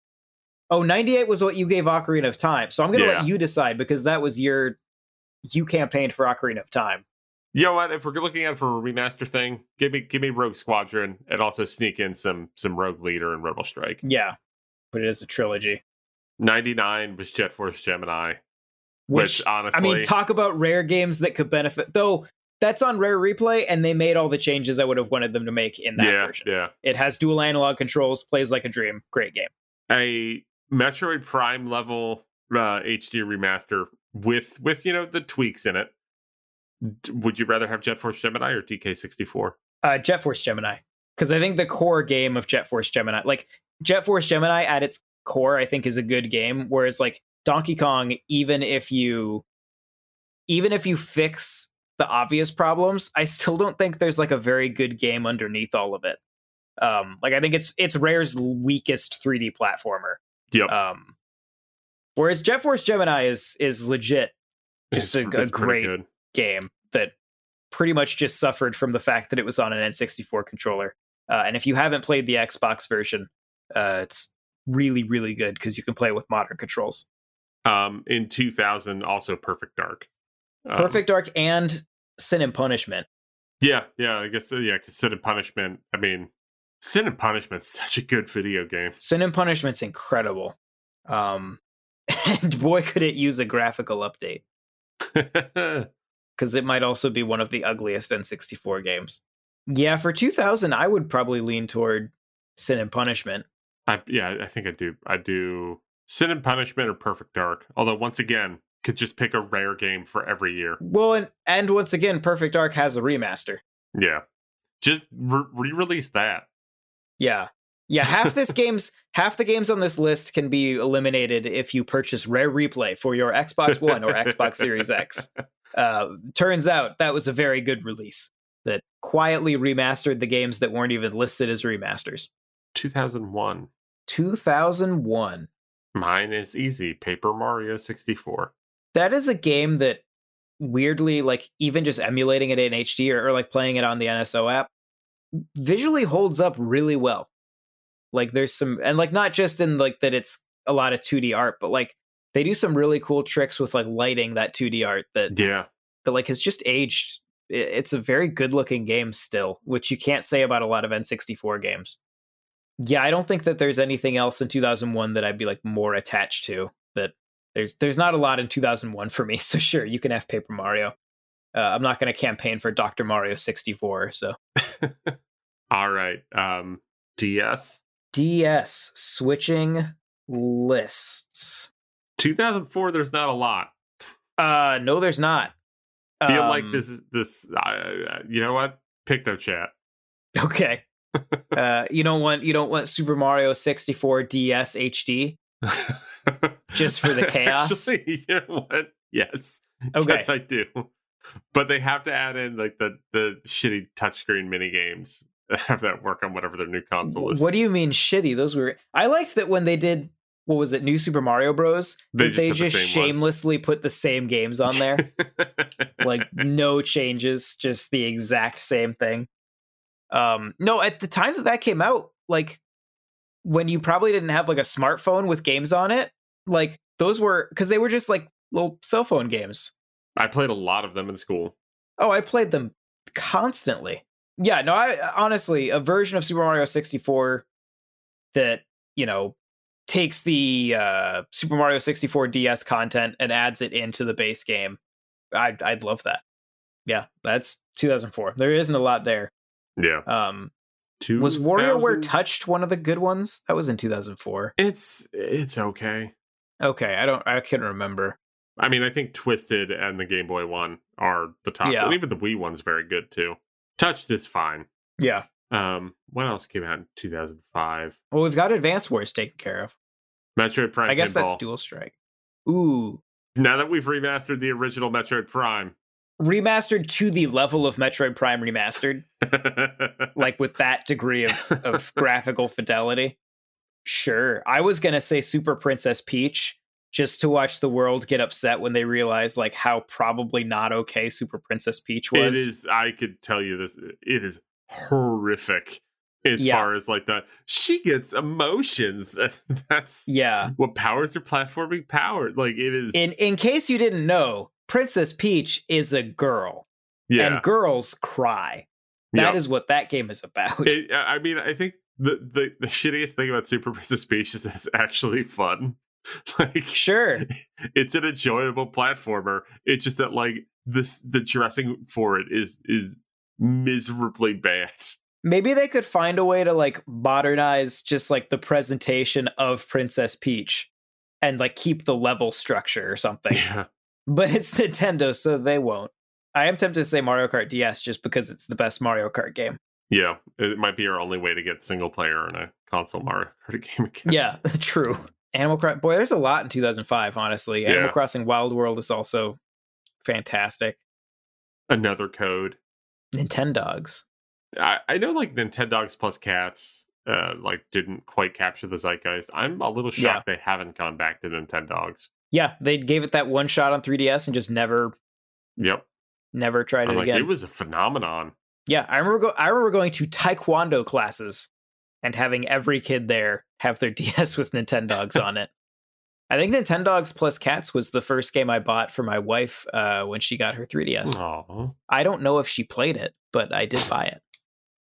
Oh, ninety-eight was what you gave Ocarina of Time. So I'm going to Yeah. let you decide because that was your... You campaigned for Ocarina of Time. You know what? If we're looking at it for a remaster thing, give me give me Rogue Squadron and also sneak in some some Rogue Leader and Rebel Strike. Yeah. Put it as a trilogy. ninety-nine was Jet Force Gemini. Which, Which, honestly... I mean, talk about rare games that could benefit. Though, that's on Rare Replay, and they made all the changes I would have wanted them to make in that yeah, version. Yeah, It has dual analog controls, plays like a dream. Great game. A Metroid Prime level uh, H D remaster with, with, you know, the tweaks in it. D- would you rather have Jet Force Gemini or D K sixty-four? Uh, Jet Force Gemini. Because I think the core game of Jet Force Gemini, like, Jet Force Gemini at its core, I think is a good game. Whereas, like, Donkey Kong, even if you... Even if you fix the obvious problems, I still don't think there's like a very good game underneath all of it. Um, like I think it's it's Rare's weakest three D platformer. Yep. Um, whereas Jet Force Gemini is is legit, just It's, a, a it's pretty great good. game that pretty much just suffered from the fact that it was on an N sixty-four controller. Uh, and if you haven't played the Xbox version, uh, it's really really good because you can play with modern controls. Um, in two thousand, also Perfect Dark. Um, Perfect Dark and Sin and Punishment. Yeah, yeah, I guess, uh, yeah, because Sin and Punishment, I mean, Sin and Punishment's such a good video game. Sin and Punishment's incredible. Um, and boy, could it use a graphical update. Because it might also be one of the ugliest N sixty-four games. Yeah, for two thousand, I would probably lean toward Sin and Punishment. I, yeah, I think I do. I do Sin and Punishment or Perfect Dark. Although, once again, could just pick a rare game for every year. Well, and, and once again, Perfect Dark has a remaster. Yeah. Just re- re-release that. Yeah. Yeah, half this game's half the games on this list can be eliminated if you purchase Rare Replay for your Xbox One or Xbox Series X. Uh, turns out that was a very good release that quietly remastered the games that weren't even listed as remasters. two thousand one. two thousand one. Mine is easy. Paper Mario sixty-four. That is a game that weirdly, like, even just emulating it in H D or, or like playing it on the N S O app, visually holds up really well. Like there's some, and like not just in like that it's a lot of two D art, but like they do some really cool tricks with like lighting that two D art that Yeah. that like has just aged. It's a very good looking game still, which you can't say about a lot of N sixty-four games. Yeah, I don't think that there's anything else in two thousand one that I'd be like more attached to. That there's there's not a lot in two thousand one for me. So sure, you can have Paper Mario. Uh, I'm not going to campaign for Doctor Mario sixty-four. So all right. Um, D S. D S switching lists. two thousand four. There's not a lot. Uh, no, there's not. Feel um, like this is this. Uh, you know what? Picto Chat. Okay. uh, you don't want you don't want Super Mario sixty-four D S H D just for the chaos. Actually, you know what? Yes. Okay. Yes, I do. But they have to add in like the the shitty touchscreen mini games. Have that work on whatever their new console is. What do you mean shitty? Those were I liked that when they did what was it, New Super Mario Bros. They They just just, they had the just same ones. shamelessly put the same games on there. Like no changes, just the exact same thing. Um, no, at the time that that came out, like when you probably didn't have like a smartphone with games on it, like those were because they were just like little cell phone games. I played a lot of them in school. Oh, I played them constantly. Yeah, no, I honestly a version of Super Mario sixty-four that, you know, takes the uh, Super Mario sixty-four D S content and adds it into the base game. I'd I'd love that. Yeah, that's two thousand four. There isn't a lot there. Yeah. Um, Two was WarioWare thousand Touched one of the good ones? That was in two thousand four. It's it's okay. Okay, I don't I can't remember. I mean, I think Twisted and the Game Boy one are the tops, Yeah. and even the Wii one's very good too. Touched is fine. Yeah. Um, what else came out in two thousand five? Well, we've got Advance Wars taken care of. Metroid Prime. I guess Pinball. that's Dual Strike. Ooh. Now that we've remastered the original Metroid Prime, Remastered to the level of Metroid Prime Remastered, like with that degree of, of graphical fidelity. Sure. I was going to say Super Princess Peach, just to watch the world get upset when they realize like how probably not okay Super Princess Peach was. it is. I could tell you this. It is horrific. as Yeah. far as like the she gets emotions. That's Yeah. what powers her platforming power. Like it is. In in case you didn't know, Princess Peach is a girl, yeah. and girls cry. That Yep. is what that game is about. It, I mean, I think the, the the shittiest thing about Super Princess Peach is that it's actually fun. Like, Sure. it's an enjoyable platformer. It's just that like this the dressing for it is is miserably bad. Maybe they could find a way to like modernize just like the presentation of Princess Peach and like keep the level structure or something. Yeah. But it's Nintendo, so they won't. I am tempted to say Mario Kart D S just because it's the best Mario Kart game. Yeah, it might be our only way to get single player in a console Mario Kart game again. Yeah, true. Animal Crossing, boy, there's a lot in two thousand five, honestly. Animal Yeah. Crossing Wild World is also fantastic. Another code. Nintendogs. I, I know like Nintendogs plus Cats uh, like didn't quite capture the zeitgeist. I'm a little shocked they haven't gone back to Nintendogs. Yeah, they gave it that one shot on three D S and just never, Yep. never tried I'm it like, again. it was a phenomenon. Yeah, I remember. Go- I remember going to Taekwondo classes and having every kid there have their D S with Nintendogs on it. I think Nintendogs plus Cats was the first game I bought for my wife uh, when she got her three D S. Aw. I don't know if she played it, but I did buy it.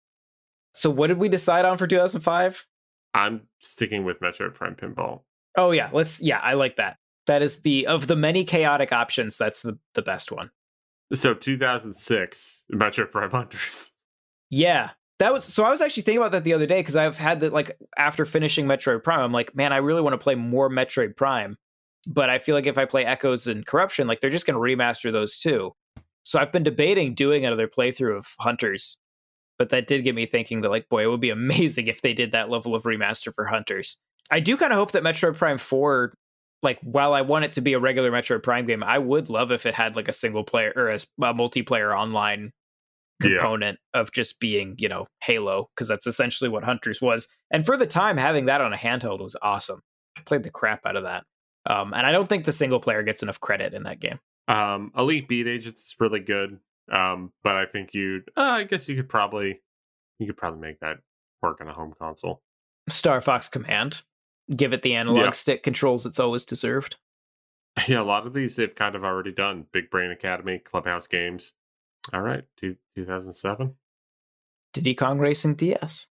So what did we decide on for two thousand five? I'm sticking with Metroid Prime Pinball. Oh yeah, let's. Yeah, I like that. That is the of the many chaotic options. That's the the best one. So two thousand six, Metroid Prime Hunters. Yeah, that was. So I was actually thinking about that the other day because I've had that like after finishing Metroid Prime, I'm like, man, I really want to play more Metroid Prime, but I feel like if I play Echoes and Corruption, like they're just going to remaster those too. So I've been debating doing another playthrough of Hunters, but that did get me thinking that like, boy, it would be amazing if they did that level of remaster for Hunters. I do kind of hope that Metroid Prime four. Like, while I want it to be a regular Metroid Prime game, I would love if it had like a single player or a, a multiplayer online component yeah. of just being, you know, Halo, because that's essentially what Hunters was. And for the time, having that on a handheld was awesome. I played the crap out of that. Um, and I don't think the single player gets enough credit in that game. Um, Elite Beat Agents is really good. Um, but I think you, uh, I guess you could probably, you could probably make that work on a home console. Star Fox Command. Give it the analog yeah. stick controls it's always deserved. Yeah, a lot of these they've kind of already done. Big Brain Academy, Clubhouse Games. All right, two thousand seven. Diddy Kong Racing D S.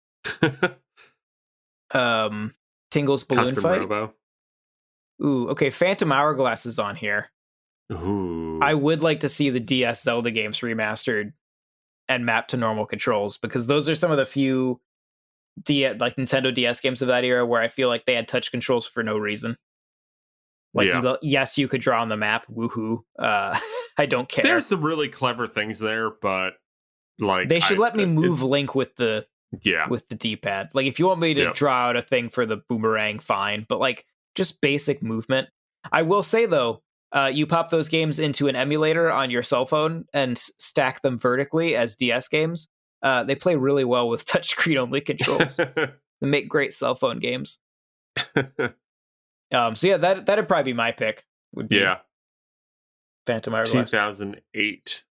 um, Tingle's Balloon Custom Fight. Robo. Ooh, okay. Phantom Hourglass is on here. Ooh. I would like to see the D S Zelda games remastered and mapped to normal controls because those are some of the few D- like Nintendo D S games of that era where I feel like they had touch controls for no reason. Like, yeah. you, yes, you could draw on the map. Woohoo! Uh, I don't care. There's some really clever things there, but like they should I, let me move it, Link with the yeah with the D-pad. Like, if you want me to yep. draw out a thing for the boomerang, fine. But like, just basic movement. I will say though, uh, you pop those games into an emulator on your cell phone and s- stack them vertically as D S games. Uh, they play really well with touchscreen only controls. They make great cell phone games. um, so yeah, that that'd probably be my pick. Would be yeah, Phantom Hourglass. two thousand eight.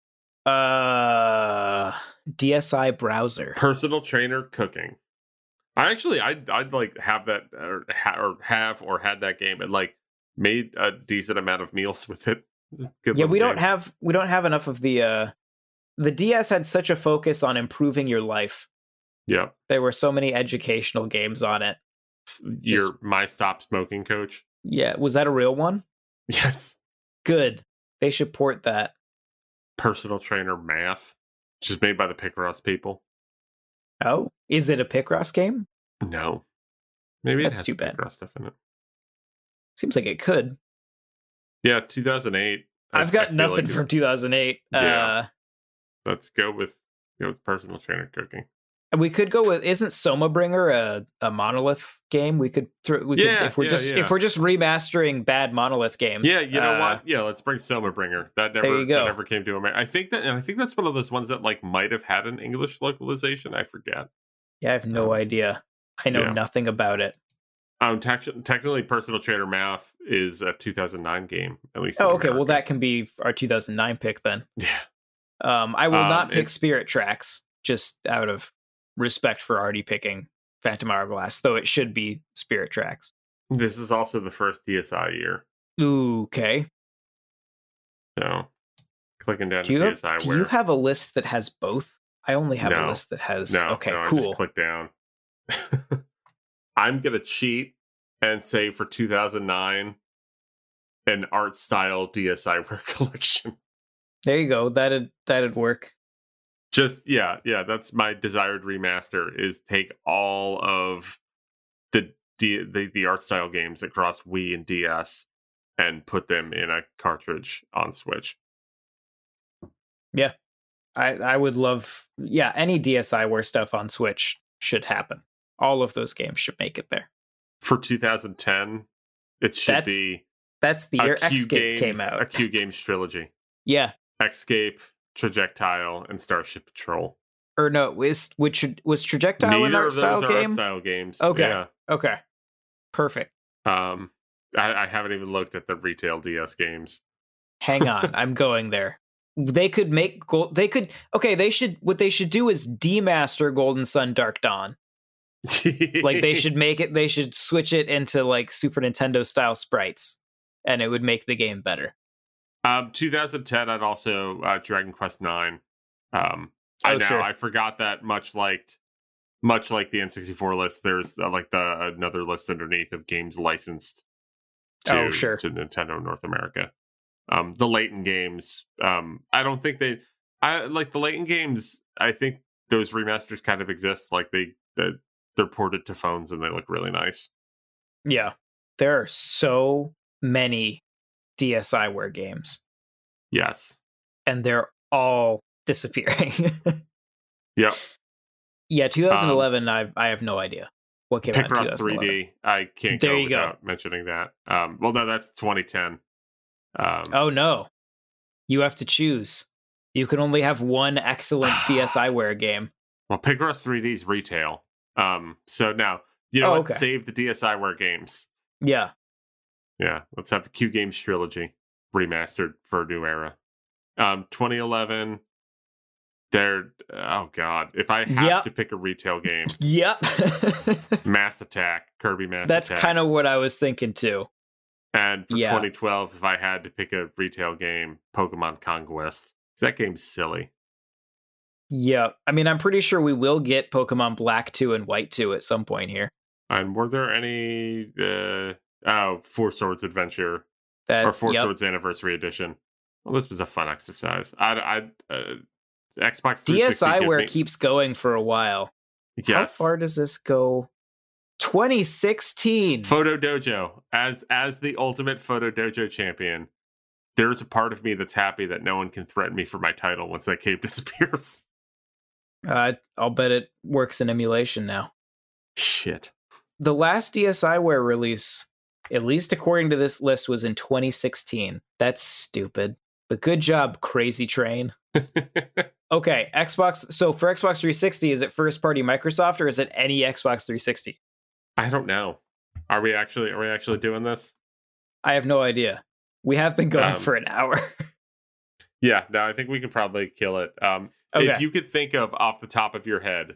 Uh, D S I browser. Personal trainer cooking. I actually, I'd I'd like have that or, ha- or have or had that game and like made a decent amount of meals with it. Good yeah, we game. don't have we don't have enough of the. Uh, The D S had such a focus on improving your life. Yeah. There were so many educational games on it. Your Just, My Stop Smoking Coach. Yeah. Was that a real one? Yes. Good. They should port that. Personal Trainer Math. Which is made by the Picross people. Oh? Is it a Picross game? No. Maybe That's it has too some bad. Picross stuff in it. Seems like it could. Yeah, two thousand eight. I've I, got I nothing like from two thousand eight. Yeah. Uh, Let's go with, go with Personal Trainer Cooking. we could go with isn't Soma Bringer a, a Monolith game? We could throw we yeah, could if we're yeah, just yeah. if we're just remastering bad Monolith games. Yeah, you know uh, what? Yeah, let's bring Soma Bringer. That never there you go. that never came to America. I think that and I think that's one of those ones that like might have had an English localization. I forget. Yeah, I have no um, idea. I know yeah. nothing about it. Um, te- technically, Personal Trainer Math is a two thousand nine game, at least. Oh, in okay. Well, America. that can be our two thousand nine pick then. Yeah. Um, I will Um, not pick it- Spirit Tracks just out of respect for already picking Phantom Hourglass, though it should be Spirit Tracks. This is also the first D S I year. Ooh, okay. So, clicking down Do to you, D S I have, do where... you have a list that has both? I only have no, a list that has... No, okay, no, cool. I just click down. I'm going to cheat and say for two thousand nine, an art style D S I ware collection. There you go. That'd, that'd work. Just, yeah, yeah, that's my desired remaster, is take all of the, D, the, the art style games across Wii and D S and put them in a cartridge on Switch. Yeah. I, I would love, yeah, any D S I ware stuff on Switch should happen. All of those games should make it there. For two thousand ten, it should that's, be that's the year Xscape games, came out. A Q Games trilogy. Yeah. Xscape, Trajectile, and Starship Patrol. Or no, was which was Trajectile Neither an art of those style are game? art style games. Okay. Yeah. Okay. Perfect. Um, I, I haven't even looked at the retail D S games. Hang on, I'm going there. They could make gold. They could. Okay, they should. What they should do is demaster Golden Sun Dark Dawn. Like they should make it. They should switch it into like Super Nintendo style sprites, and it would make the game better. Um, twenty ten, I'd also uh, Dragon Quest nine. Um, I Oh, know sure. I forgot that much like much like the N sixty-four list. There's uh, like the another list underneath of games licensed to, Oh, sure. to Nintendo North America. Um, the Layton games. Um, I don't think they. I like the Layton games. I think those remasters kind of exist. Like they, they they're ported to phones and they look really nice. Yeah, there are so many D S I ware games. Yes, and they're all disappearing. Yep. Yeah, twenty eleven. Um, I I have no idea what came out in Picross three D. I can't there go you without go. mentioning that. Um, well, no, that's twenty ten. Um, oh no, you have to choose. You can only have one excellent D S I ware game. Well, Picross three D is retail. Um, so now you know oh, what? okay. Save the D S I ware games. Yeah, yeah. Let's have the Q Games trilogy remastered for a new era. Um, twenty eleven. They're oh god. If I have yep. to pick a retail game, yep. Mass Attack, Kirby Mass That's Attack. That's kind of what I was thinking too. And for yeah. twenty twelve, if I had to pick a retail game, Pokemon Conquest. That game's silly. Yeah, I mean, I'm pretty sure we will get Pokemon Black two and White two at some point here. And were there any uh, oh Four Swords Adventure that, or Four yep. Swords Anniversary Edition? Well, this was a fun exercise. I, I uh, Xbox D S I where me... it keeps going for a while. Yes. How far does this go? twenty sixteen. Photo Dojo as as the ultimate Photo Dojo champion. There's a part of me that's happy that no one can threaten me for my title once that cave disappears. Uh, I'll bet it works in emulation now. Shit. The last D S I ware release, at least according to this list, was in twenty sixteen. That's stupid. But good job, Crazy Train. Okay, Xbox. So for Xbox three sixty, is it first party Microsoft or is it any Xbox three sixty? I don't know. Are we actually are we actually doing this? I have no idea. We have been going um, for an hour. Yeah, no, I think we can probably kill it. Um, okay. If you could think of off the top of your head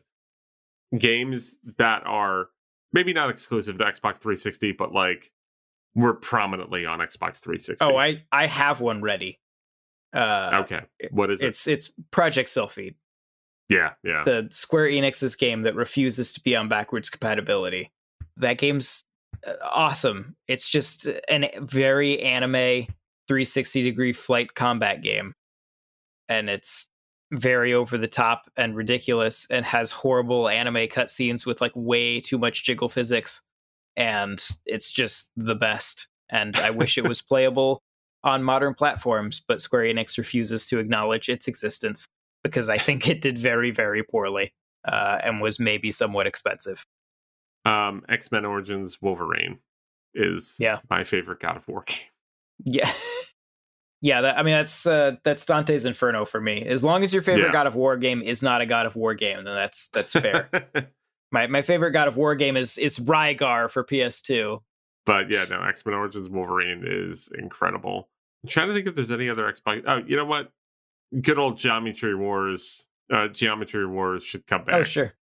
games that are maybe not exclusive to Xbox three sixty, but like were prominently on Xbox three sixty. Oh, I, I have one ready. Uh, okay, what is it? It's it's Project Sylphid. Yeah, yeah. The Square Enix's game that refuses to be on backwards compatibility. That game's awesome. It's just a very anime three sixty degree flight combat game. And it's very over the top and ridiculous and has horrible anime cutscenes with like way too much jiggle physics. And it's just the best. And I wish it was playable on modern platforms, but Square Enix refuses to acknowledge its existence because I think it did very, very poorly uh, and was maybe somewhat expensive. Um, X-Men Origins Wolverine is yeah. my favorite God of War game. Yeah. Yeah, that, I mean, that's uh, that's Dante's Inferno for me. As long as your favorite yeah. God of War game is not a God of War game, then that's that's fair. my my favorite God of War game is is Rygar for P S two. But yeah, no, X-Men Origins Wolverine is incredible. I'm trying to think if there's any other Xbox. Oh, you know what? Good old Geometry Wars. Uh, Geometry Wars should come back. Oh, sure.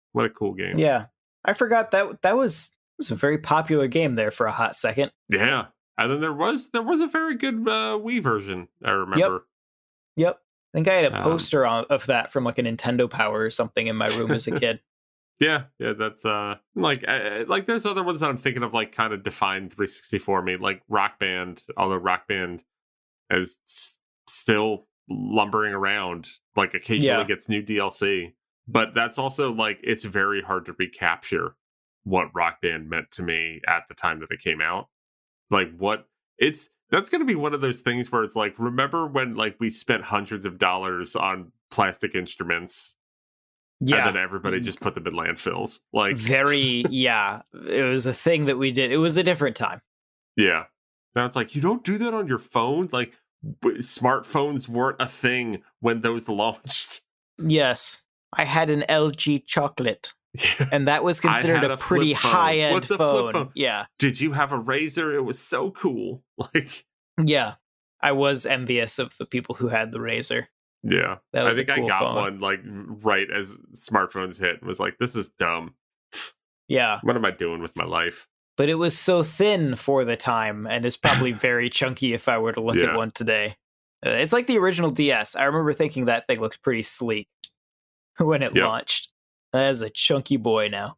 What a cool game. Yeah. I forgot that that was, was a very popular game there for a hot second. Yeah. And then there was there was a very good uh, Wii version, I remember. Yep. Yep. I think I had a Um, poster on, of that from like a Nintendo Power or something in my room as a kid. Yeah, yeah, that's uh like uh, like there's other ones that I'm thinking of like kind of defined three sixty-four me, like Rock Band, although Rock Band is s- still lumbering around, like occasionally Yeah. gets new D L C. But that's also like it's very hard to recapture what Rock Band meant to me at the time that it came out. Like what it's that's going to be one of those things where it's like, remember when like we spent hundreds of dollars on plastic instruments Yeah. and then everybody just put them in landfills? Like Very, yeah. It was a thing that we did. It was a different time. Yeah. Now it's like, you don't do that on your phone? Like, b- smartphones weren't a thing when those launched. Yes. I had an L G chocolate, Yeah. and that was I considered had a a flip pretty phone. high-end What's a flip phone. phone? Yeah. Did you have a Razor? It was so cool. Like, Yeah. I was envious of the people who had the Razor. yeah. That I was a think I cool got phone. one like right as smartphones hit and was like, this is dumb. Yeah. What am I doing with my life? But it was so thin for the time and is probably very chunky if I were to look Yeah. at one today. Uh, it's like the original D S. I remember thinking that thing looked pretty sleek when it Yep. launched. That is a chunky boy now.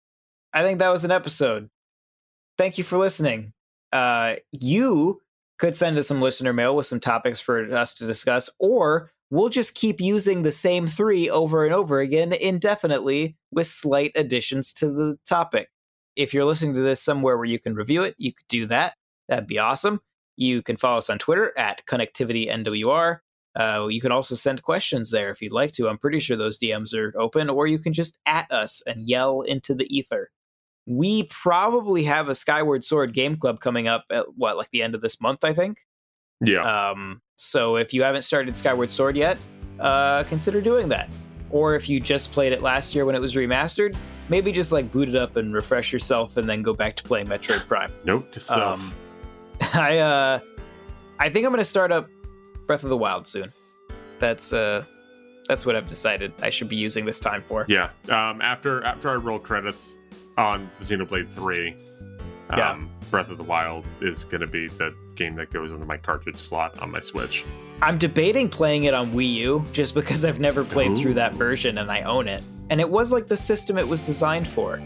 I think that was an episode. Thank you for listening. Uh, you could send us some listener mail with some topics for us to discuss, or we'll just keep using the same three over and over again indefinitely with slight additions to the topic. If you're listening to this somewhere where you can review it, you could do that. That'd be awesome. You can follow us on Twitter at ConnectivityNWR. Uh, you can also send questions there if you'd like to. I'm pretty sure those D Ms are open, or you can just at us and yell into the ether. We probably have a Skyward Sword game club coming up at what, like the end of this month, I think. Yeah. Um, so if you haven't started Skyward Sword yet, uh, consider doing that. Or if you just played it last year when it was remastered, maybe just like boot it up and refresh yourself and then go back to playing Metroid Prime. Note to self. Um, I uh, I think I'm gonna start up Breath of the Wild soon. That's uh, that's what I've decided I should be using this time for. Yeah. Um, after after I roll credits on Xenoblade three, um, Yeah. Breath of the Wild is going to be the game that goes into my cartridge slot on my Switch. I'm debating playing it on Wii U just because I've never played Ooh. through that version and I own it. And it was like the system it was designed for.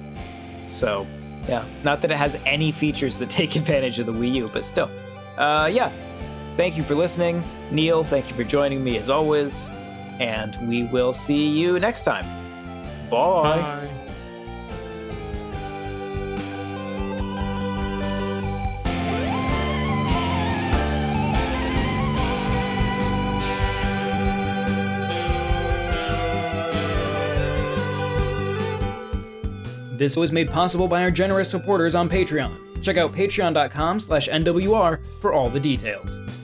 So, yeah. Not that it has any features that take advantage of the Wii U, but still. Uh, yeah. Thank you for listening. Neil, thank you for joining me as always. And we will see you next time. Bye. Bye. This was made possible by our generous supporters on Patreon. Check out patreon.com slash NWR for all the details.